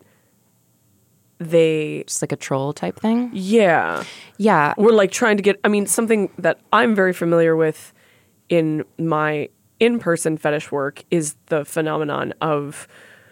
they... Just like a troll type thing? Yeah. Yeah. We're like trying to get... I mean, something that I'm very familiar with in my in-person fetish work is the phenomenon of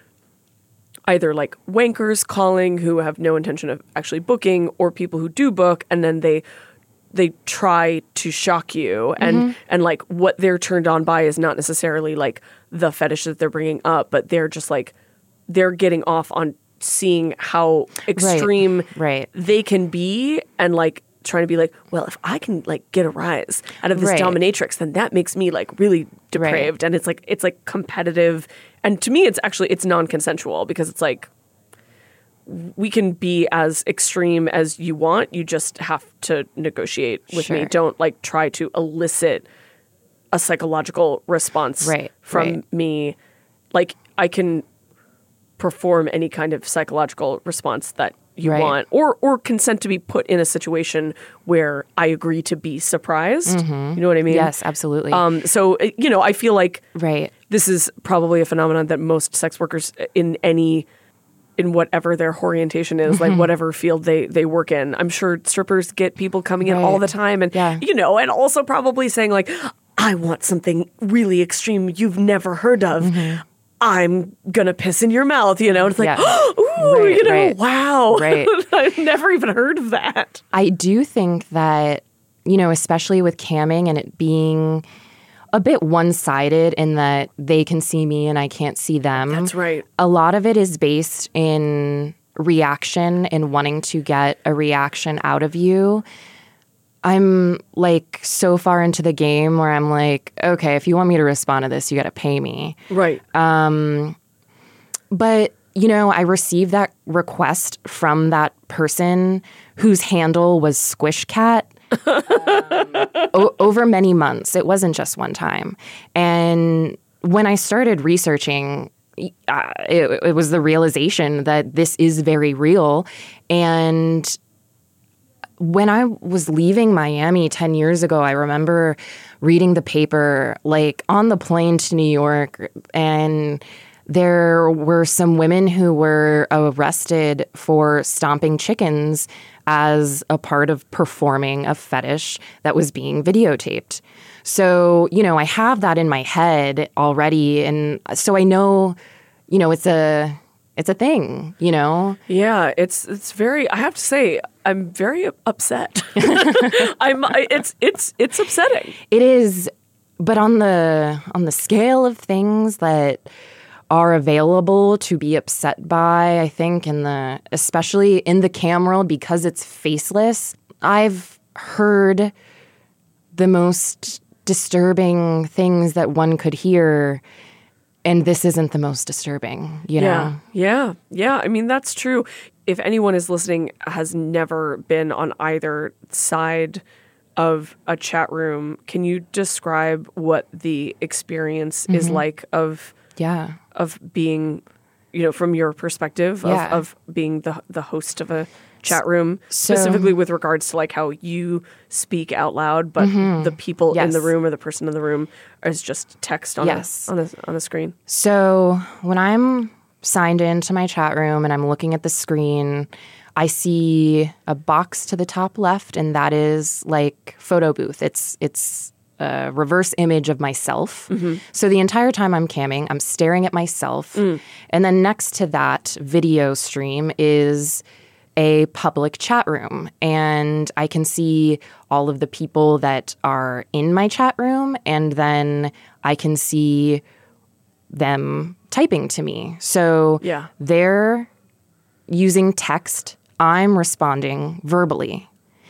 either like wankers calling who have no intention of actually booking, or people who do book and then they they try to shock you, and mm-hmm. and like what they're turned on by is not necessarily like the fetish that they're bringing up, but they're just like they're getting off on seeing how extreme right. Right. they can be, and like trying to be like, well, if I can like get a rise out of this right. dominatrix, then that makes me like really depraved. Right. And it's like, it's like competitive. And to me, it's actually, it's non-consensual, because it's like, we can be as extreme as you want. You just have to negotiate with sure. me. Don't like try to elicit a psychological response right. from right. me. Like, I can perform any kind of psychological response that you right. want, or or consent to be put in a situation where I agree to be surprised. Mm-hmm. You know what I mean? Yes, absolutely. Um, so, you know, I feel like right. this is probably a phenomenon that most sex workers in any, in whatever their orientation is, like whatever field they, they work in. I'm sure strippers get people coming in right. all the time, and, yeah. you know, and also probably saying like, I want something really extreme you've never heard of. Mm-hmm. I'm gonna piss in your mouth, you know? It's like, Yeah. ooh, Right, you know, right. wow. Right. I've never even heard of that. I do think that, you know, especially with camming and it being a bit one-sided in that they can see me and I can't see them. That's right. A lot of it is based in reaction and wanting to get a reaction out of you. I'm like so far into the game where I'm like, okay, if you want me to respond to this, you got to pay me. Right. But, you know, I received that request from that person whose handle was Squish Cat um, o- over many months. It wasn't just one time. And when I started researching, uh, it, it was the realization that this is very real. And when I was leaving Miami ten years ago, I remember reading the paper, like on the plane to New York, and there were some women who were arrested for stomping chickens as a part of performing a fetish that was being videotaped. So, you know, I have that in my head already. And so I know, you know, it's a it's a thing, you know? Yeah, it's it's very. I have to say, I'm very upset. I'm. It's it's it's upsetting. It is, but on the on the scale of things that are available to be upset by, I think, in the especially in the cam world because it's faceless, I've heard the most disturbing things that one could hear. And this isn't the most disturbing, you know? Yeah, yeah, yeah. I mean, that's true. If anyone is listening has never been on either side of a chat room, can you describe what the experience mm-hmm. is like of yeah of being, you know, from your perspective yeah. of, of being the the host of a chat room, so, specifically with regards to like how you speak out loud, but mm-hmm. the people yes. in the room or the person in the room is just text on yes. a, on a on a screen. So when I'm signed into my chat room and I'm looking at the screen, I see a box to the top left, and that is like photo booth. It's it's a reverse image of myself. Mm-hmm. So the entire time I'm camming, I'm staring at myself, mm. and then next to that video stream is a public chat room, and I can see all of the people that are in my chat room, and then I can see them typing to me. So yeah. they're using text, I'm responding verbally.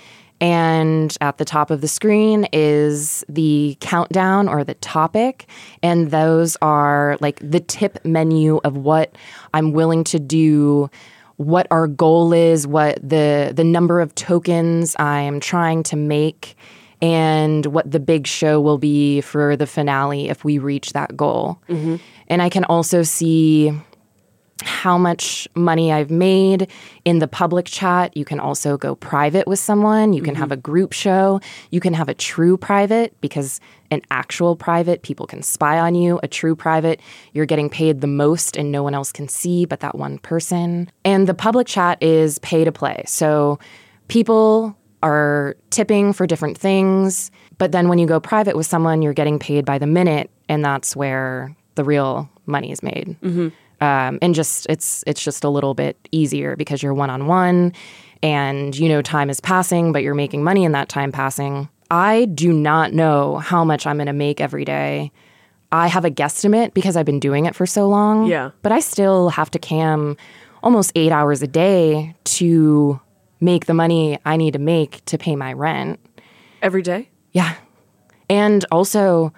And at the top of the screen is the countdown or the topic, and those are like the tip menu of what I'm willing to do, what our goal is, what the the number of tokens I am trying to make, and what the big show will be for the finale if we reach that goal. Mm-hmm. And I can also see how much money I've made in the public chat. You can also go private with someone. You can mm-hmm. have a group show. You can have a true private, because an actual private, people can spy on you. A true private, you're getting paid the most and no one else can see but that one person. And the public chat is pay to play. So people are tipping for different things. But then when you go private with someone, you're getting paid by the minute, and that's where the real money is made. Mm-hmm. Um, and just it's it's just a little bit easier because you're one-on-one and, you know, time is passing, but you're making money in that time passing. I do not know how much I'm going to make every day. I have a guesstimate because I've been doing it for so long. Yeah. But I still have to cam almost eight hours a day to make the money I need to make to pay my rent. Every day? Yeah. And also,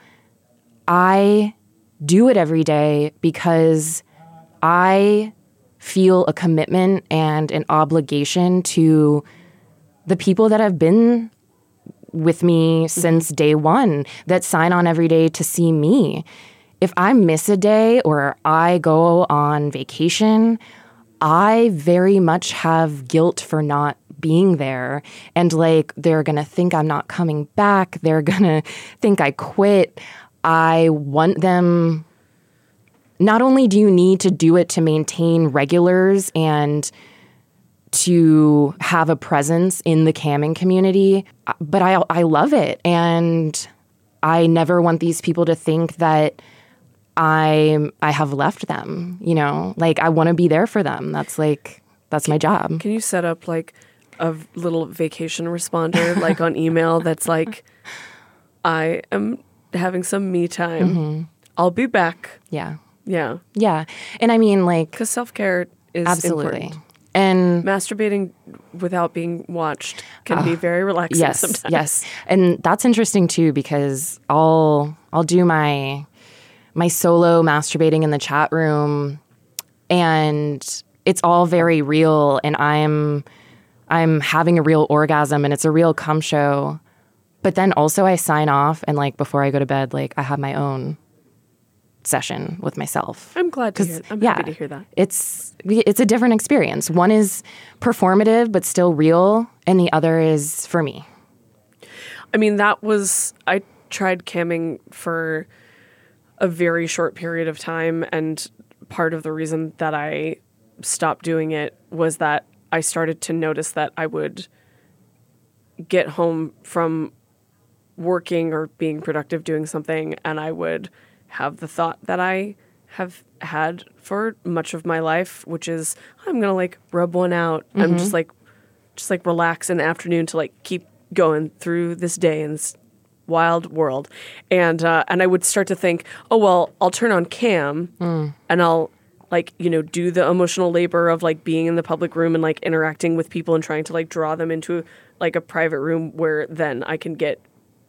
I do it every day because I feel a commitment and an obligation to the people that have been with me since day one, that sign on every day to see me. If I miss a day or I go on vacation, I very much have guilt for not being there. And like, they're going to think I'm not coming back. They're going to think I quit. I want them. Not only do you need to do it to maintain regulars and to have a presence in the camming community, but I I love it. And I never want these people to think that I I have left them, you know, like I want to be there for them. That's like, that's my job. Can you set up like a little vacation responder, like on email that's like, I am having some me time. Mm-hmm. I'll be back. Yeah. Yeah. Yeah. And I mean, like, because self-care is absolutely. important. And masturbating without being watched can uh, be very relaxing yes, sometimes. Yes. And that's interesting too, because I'll I'll do my my solo masturbating in the chat room, and it's all very real, and I'm I'm having a real orgasm, and it's a real cum show. But then also I sign off, and like before I go to bed, like I have my own session with myself. I'm glad to hear. I'm yeah, happy to hear that. It's it's a different experience. One is performative but still real, and the other is for me. I mean, that was I tried camming for a very short period of time, and part of the reason that I stopped doing it was that I started to notice that I would get home from working or being productive doing something, and I would have the thought that I have had for much of my life, which is I'm gonna like rub one out. Mm-hmm. I'm just like just like relax in the afternoon to like keep going through this day in this wild world. And uh, and I would start to think, oh well, I'll turn on cam mm. and I'll like, you know, do the emotional labor of like being in the public room and like interacting with people and trying to like draw them into like a private room where then I can get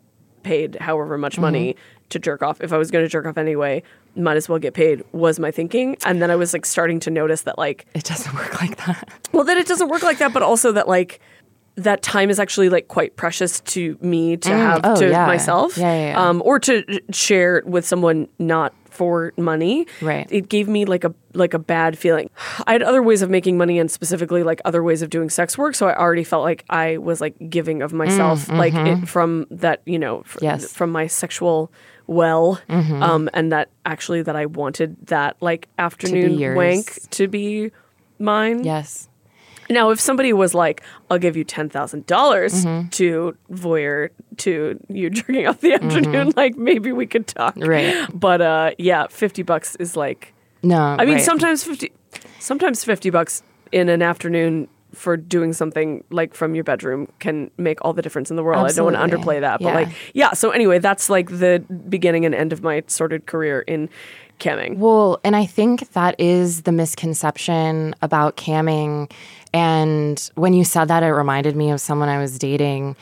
paid however much money mm-hmm. to jerk off. If I was going to jerk off anyway, might as well get paid, was my thinking. And then I was like starting to notice that like it doesn't work like that. Well, that it doesn't work like that, but also that like that time is actually like quite precious to me to mm, have oh, to yeah. myself, yeah, yeah, yeah. Um, or to share with someone not for money. Right. It gave me like a like a bad feeling. I had other ways of making money, and specifically like other ways of doing sex work. So I already felt like I was like giving of myself, mm, like mm-hmm. it, from that, you know, fr- yes. from my sexual well, mm-hmm. um, and that actually that I wanted that like afternoon to wank to be mine. Yes. Now, if somebody was like, I'll give you ten thousand dollars mm-hmm. to voyeur to you jerking off the afternoon, mm-hmm. like maybe we could talk. Right. But uh, yeah, fifty bucks is like, no, I mean, right. sometimes fifty, sometimes fifty bucks in an afternoon for doing something like from your bedroom can make all the difference in the world. Absolutely. I don't want to underplay that, but yeah. like, yeah. So anyway, that's like the beginning and end of my sordid career in camming. Well, and I think that is the misconception about camming. And when you said that, it reminded me of someone I was dating,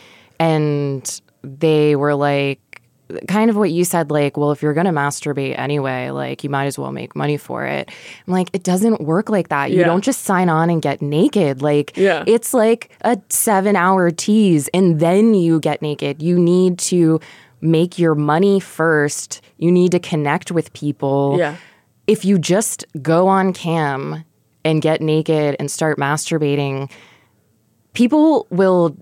and they were like, kind of what you said, like, well, if you're going to masturbate anyway, like, you might as well make money for it. I'm like, it doesn't work like that. You yeah. don't just sign on and get naked. Like, yeah. it's like a seven hour tease, and then you get naked. You need to make your money first. You need to connect with people. Yeah. If you just go on cam and get naked and start masturbating, people will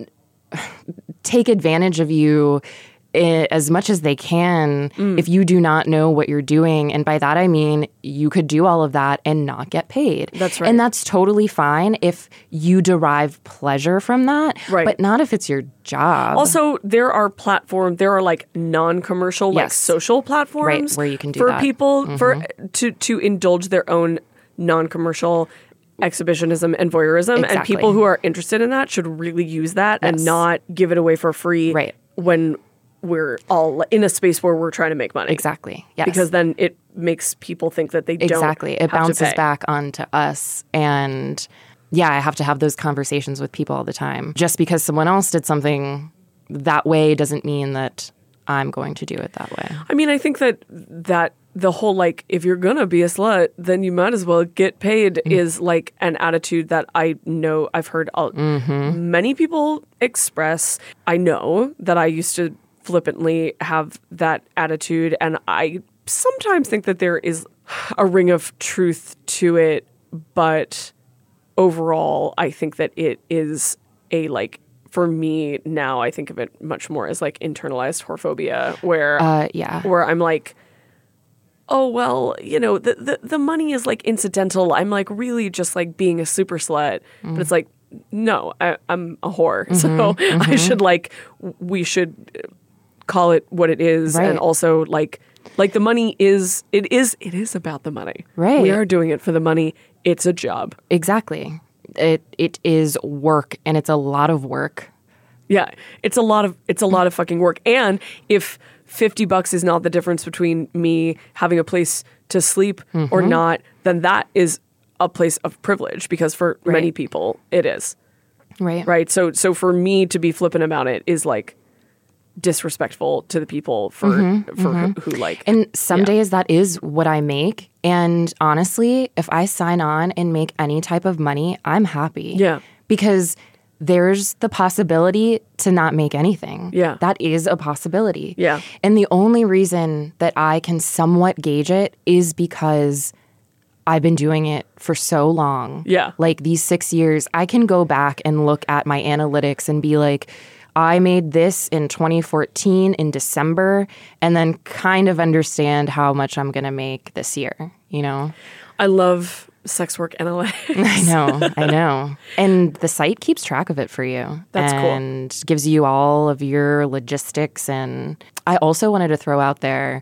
take advantage of you as much as they can mm. if you do not know what you're doing. And by that, I mean, you could do all of that and not get paid. That's right. And that's totally fine if you derive pleasure from that, right. but not if it's your job. Also, there are platform, there are like non-commercial, yes. like social platforms right, where you can do for that. people mm-hmm. for to to indulge their own non-commercial exhibitionism and voyeurism, exactly. and people who are interested in that should really use that yes. and not give it away for free right. when we're all in a space where we're trying to make money. Exactly. Yes. Because then it makes people think that they don't exactly. It have bounces to pay. back onto us. And yeah, I have to have those conversations with people all the time. Just because someone else did something that way doesn't mean that I'm going to do it that way. I mean, I think that that the whole, like, if you're going to be a slut, then you might as well get paid mm-hmm. is like an attitude that I know I've heard all, mm-hmm. many people express. I know that I used to flippantly have that attitude, and I sometimes think that there is a ring of truth to it, but overall, I think that it is a, like, for me now, I think of it much more as like internalized whorephobia, where uh, yeah. where I'm like, oh, well, you know, the, the, the money is like incidental. I'm like really just like being a super slut. Mm. But it's like, no, I, I'm a whore. Mm-hmm, so mm-hmm. I should like, we should call it what it is. Right. And also like Like the money is, it is, it is about the money. Right. We are doing it for the money. It's a job. Exactly. It it is work, and it's a lot of work. Yeah, it's a lot of it's a lot of fucking work. And if fifty bucks is not the difference between me having a place to sleep mm-hmm. or not, then that is a place of privilege, because for right. many people it is. Right. Right. So so for me to be flippant about it is like disrespectful to the people for mm-hmm, for mm-hmm. Who, who like. And some yeah. days that is what I make. And honestly, if I sign on and make any type of money, I'm happy. Yeah. Because there's the possibility to not make anything. Yeah. That is a possibility. Yeah. And the only reason that I can somewhat gauge it is because I've been doing it for so long. Yeah. Like these six years, I can go back and look at my analytics and be like, I made this in twenty fourteen in December, and then kind of understand how much I'm going to make this year, you know? I love sex work analytics. I know, I know. And the site keeps track of it for you. That's and cool. And gives you all of your logistics. And I also wanted to throw out there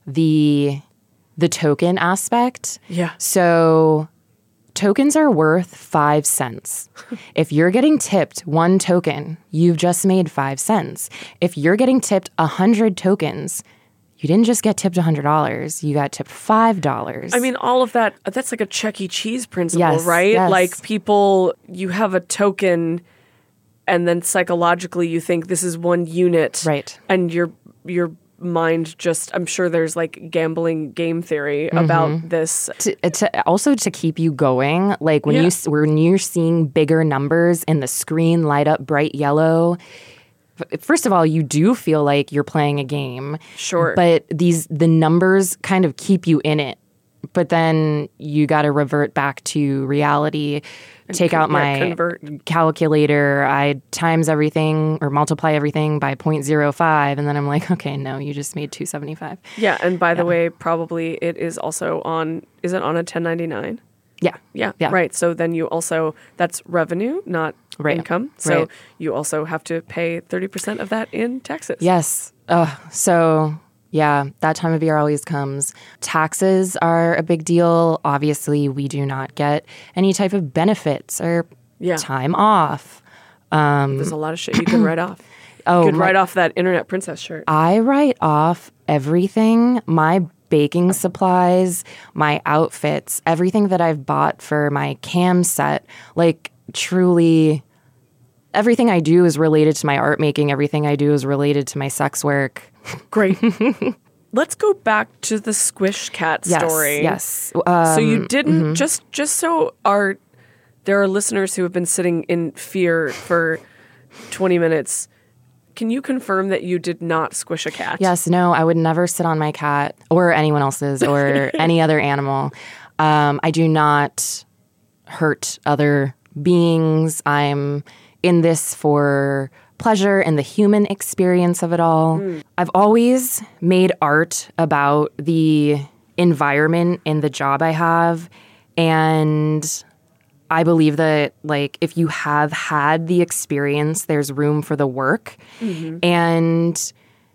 the the token aspect. Yeah. So tokens are worth five cents. If you're getting tipped one token, you've just made five cents. If you're getting tipped one hundred tokens, you didn't just get tipped one hundred dollars. You got tipped five dollars. I mean, all of that, that's like a Chuck E. Cheese principle, yes, right? Yes. Like people, you have a token and then psychologically you think this is one unit. Right. And your your mind just, I'm sure there's like gambling game theory mm-hmm. about this. To, to also to keep you going, like when, yeah. you, when you're seeing bigger numbers and the screen light up bright yellow, first of all, you do feel like you're playing a game. Sure. But these the numbers kind of keep you in it. But then you got to revert back to reality, and take con- out my yeah, convert. calculator, I times everything or multiply everything by zero point zero five, and then I'm like, okay, no, you just made two hundred seventy-five. Yeah, and by yeah. the way, probably it is also on, is it on a ten ninety-nine? Yeah. Yeah, yeah. right. So then you also, that's revenue, not right. income. So right. you also have to pay thirty percent of that in taxes. Yes. Uh, so, yeah, that time of year always comes. Taxes are a big deal. Obviously, we do not get any type of benefits or yeah. time off. Um, There's a lot of shit you can write off. Oh, you could my- write off that Internet Princess shirt. I write off everything, my baking supplies, my outfits, everything that I've bought for my cam set. Like, truly, everything I do is related to my art making. Everything I do is related to my sex work. Great. Let's go back to the Squish Cat Yes, story. yes. Um, So you didn't, mhm. just just so our, there are listeners who have been sitting in fear for twenty minutes. Can you confirm that you did not squish a cat? Yes, no, I would never sit on my cat or anyone else's or any other animal. Um, I do not hurt other beings. I'm in this for pleasure and the human experience of it all. Mm. I've always made art about the environment and the job I have. And I believe that, like, if you have had the experience, there's room for the work. Mm-hmm. And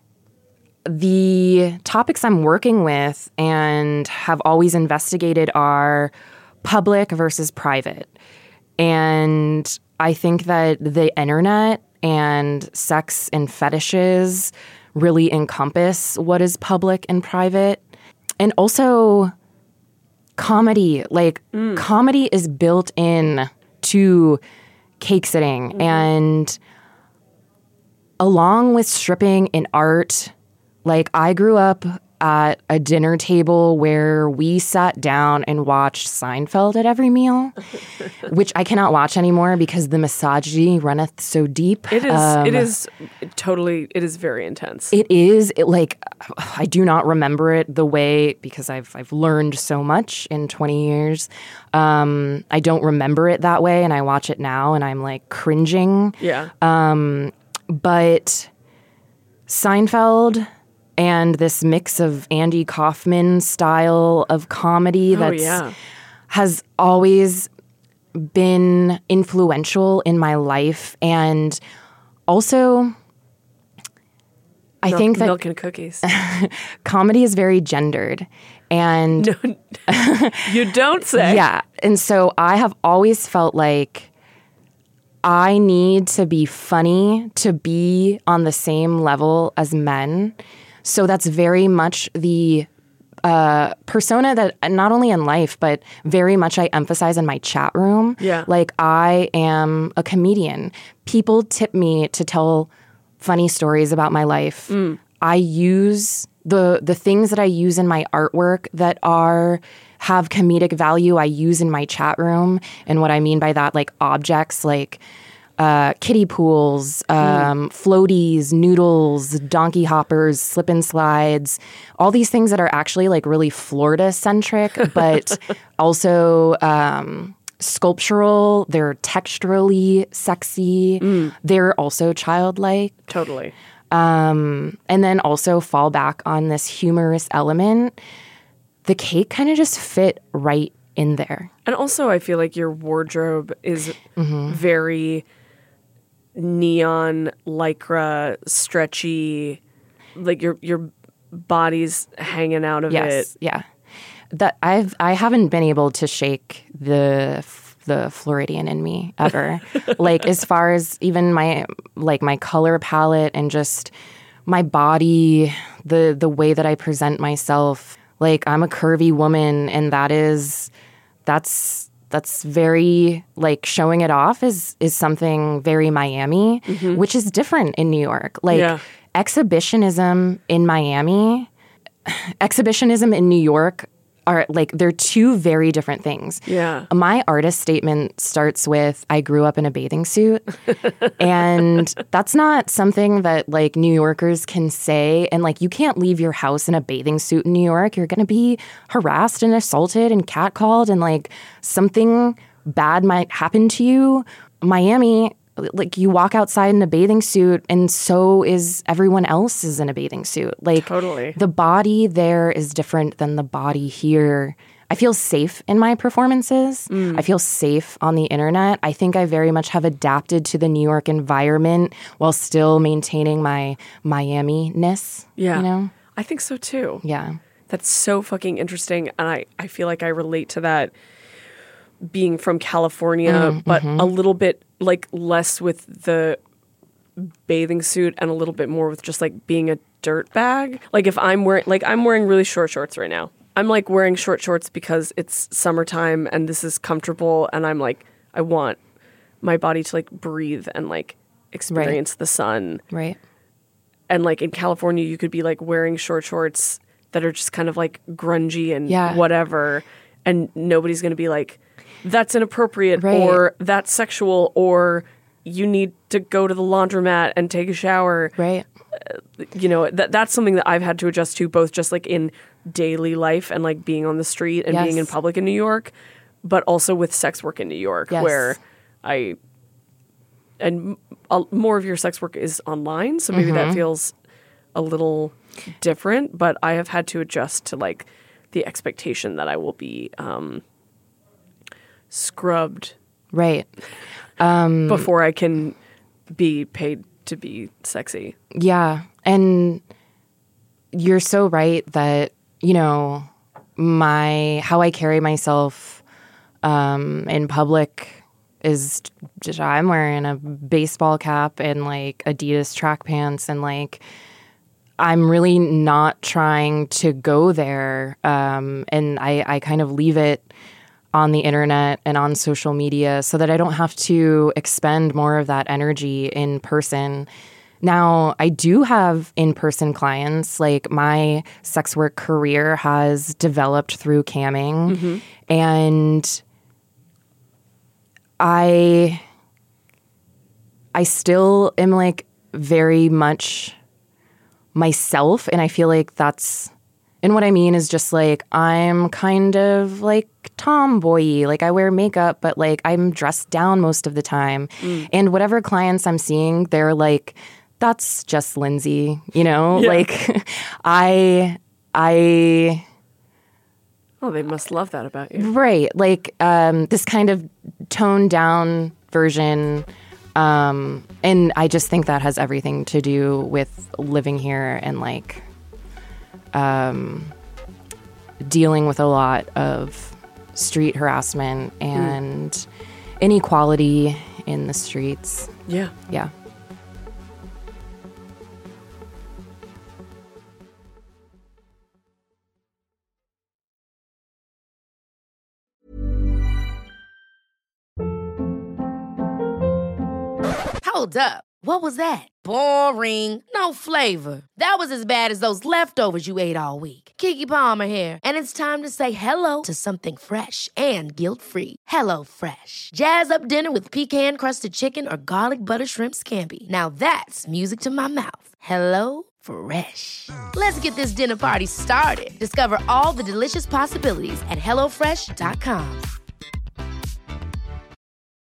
the topics I'm working with and have always investigated are public versus private. And I think that the internet and sex and fetishes really encompass what is public and private. And also comedy, like mm. comedy is built in to cake sitting. Mm-hmm. And along with stripping and art, like I grew up at a dinner table where we sat down and watched Seinfeld at every meal, which I cannot watch anymore because the misogyny runneth so deep. It is, um, it is totally, it is very intense. It is, it, like, I do not remember it the way, because I've I've learned so much in twenty years. Um, I don't remember it that way, and I watch it now, and I'm, like, cringing. Yeah. Um, but Seinfeld and this mix of Andy Kaufman style of comedy oh, that's yeah. has always been influential in my life. And also, I Milk, think that milk and cookies. comedy is very gendered. And no, you don't say. Yeah. And so I have always felt like I need to be funny to be on the same level as men. So that's very much the uh, persona that not only in life, but very much I emphasize in my chat room. Yeah. Like I am a comedian. People tip me to tell funny stories about my life. Mm. I use the the things that I use in my artwork that are have comedic value I use in my chat room. And what I mean by that, like objects like uh, kiddie pools, um, mm. floaties, noodles, donkey hoppers, slip and slides, all these things that are actually like really Florida centric, but also um, sculptural. They're texturally sexy. Mm. They're also childlike. Totally. Um, and then also fall back on this humorous element. The cake kind of just fit right in there. And also I feel like your wardrobe is mm-hmm. very neon, lycra, stretchy, like your your body's hanging out of yes, it. Yeah. That I've I haven't been able to shake the the Floridian in me ever. Like as far as even my like my color palette and just my body, the the way that I present myself. Like I'm a curvy woman, and that is that's that's very like showing it off is is something very Miami, mm-hmm. which is different in New York. Like yeah. exhibitionism in Miami, exhibitionism in New York are like they're two very different things. Yeah. My artist statement starts with I grew up in a bathing suit. And that's not something that like New Yorkers can say. And like you can't leave your house in a bathing suit in New York. You're going to be harassed and assaulted and catcalled and like something bad might happen to you. Miami, like you walk outside in a bathing suit and so is everyone else is in a bathing suit. Like totally. The body there is different than the body here. I feel safe in my performances. Mm. I feel safe on the internet. I think I very much have adapted to the New York environment while still maintaining my Miami-ness. Yeah. You know? I think so too. Yeah. That's so fucking interesting. And I, I feel like I relate to that being from California, mm, but mm-hmm. a little bit like less with the bathing suit and a little bit more with just like being a dirt bag. Like if I'm wearing, like I'm wearing really short shorts right now. I'm like wearing short shorts because it's summertime and this is comfortable. And I'm like, I want my body to like breathe and like experience right. the sun. Right. And like in California, you could be like wearing short shorts that are just kind of like grungy and yeah. whatever. And nobody's going to be like, that's inappropriate right. or that's sexual or you need to go to the laundromat and take a shower. Right. Uh, you know, that that's something that I've had to adjust to both just like in daily life and like being on the street and yes. being in public in New York, but also with sex work in New York yes. where I, and uh, more of your sex work is online. So maybe mm-hmm. that feels a little different, but I have had to adjust to like the expectation that I will be, um, scrubbed right um before I can be paid to be sexy. Yeah. And you're so right that, you know, my how I carry myself um in public is just I'm wearing a baseball cap and like Adidas track pants and like I'm really not trying to go there um and I I kind of leave it on the internet and on social media so that I don't have to expend more of that energy in person. Now, I do have in-person clients. Like my sex work career has developed through camming. Mm-hmm. And I I still am like very much myself. And I feel like that's And what I mean is just like I'm kind of like tomboy-y. Like I wear makeup, but like I'm dressed down most of the time. Mm. And whatever clients I'm seeing, they're like, that's just Lindsay, you know? Yeah. Like I I Oh, they must love that about you. Right. Like um, this kind of toned down version Um, and I just think that has everything to do with living here and like um, dealing with a lot of street harassment and mm. inequality in the streets. Yeah. Yeah. Hold up. What was that? Boring. No flavor. That was as bad as those leftovers you ate all week. Keke Palmer here, and it's time to say hello to something fresh and guilt-free. Hello Fresh. Jazz up dinner with pecan-crusted chicken or garlic butter shrimp scampi. Now that's music to my mouth. Hello Fresh. Let's get this dinner party started. Discover all the delicious possibilities at hello fresh dot com.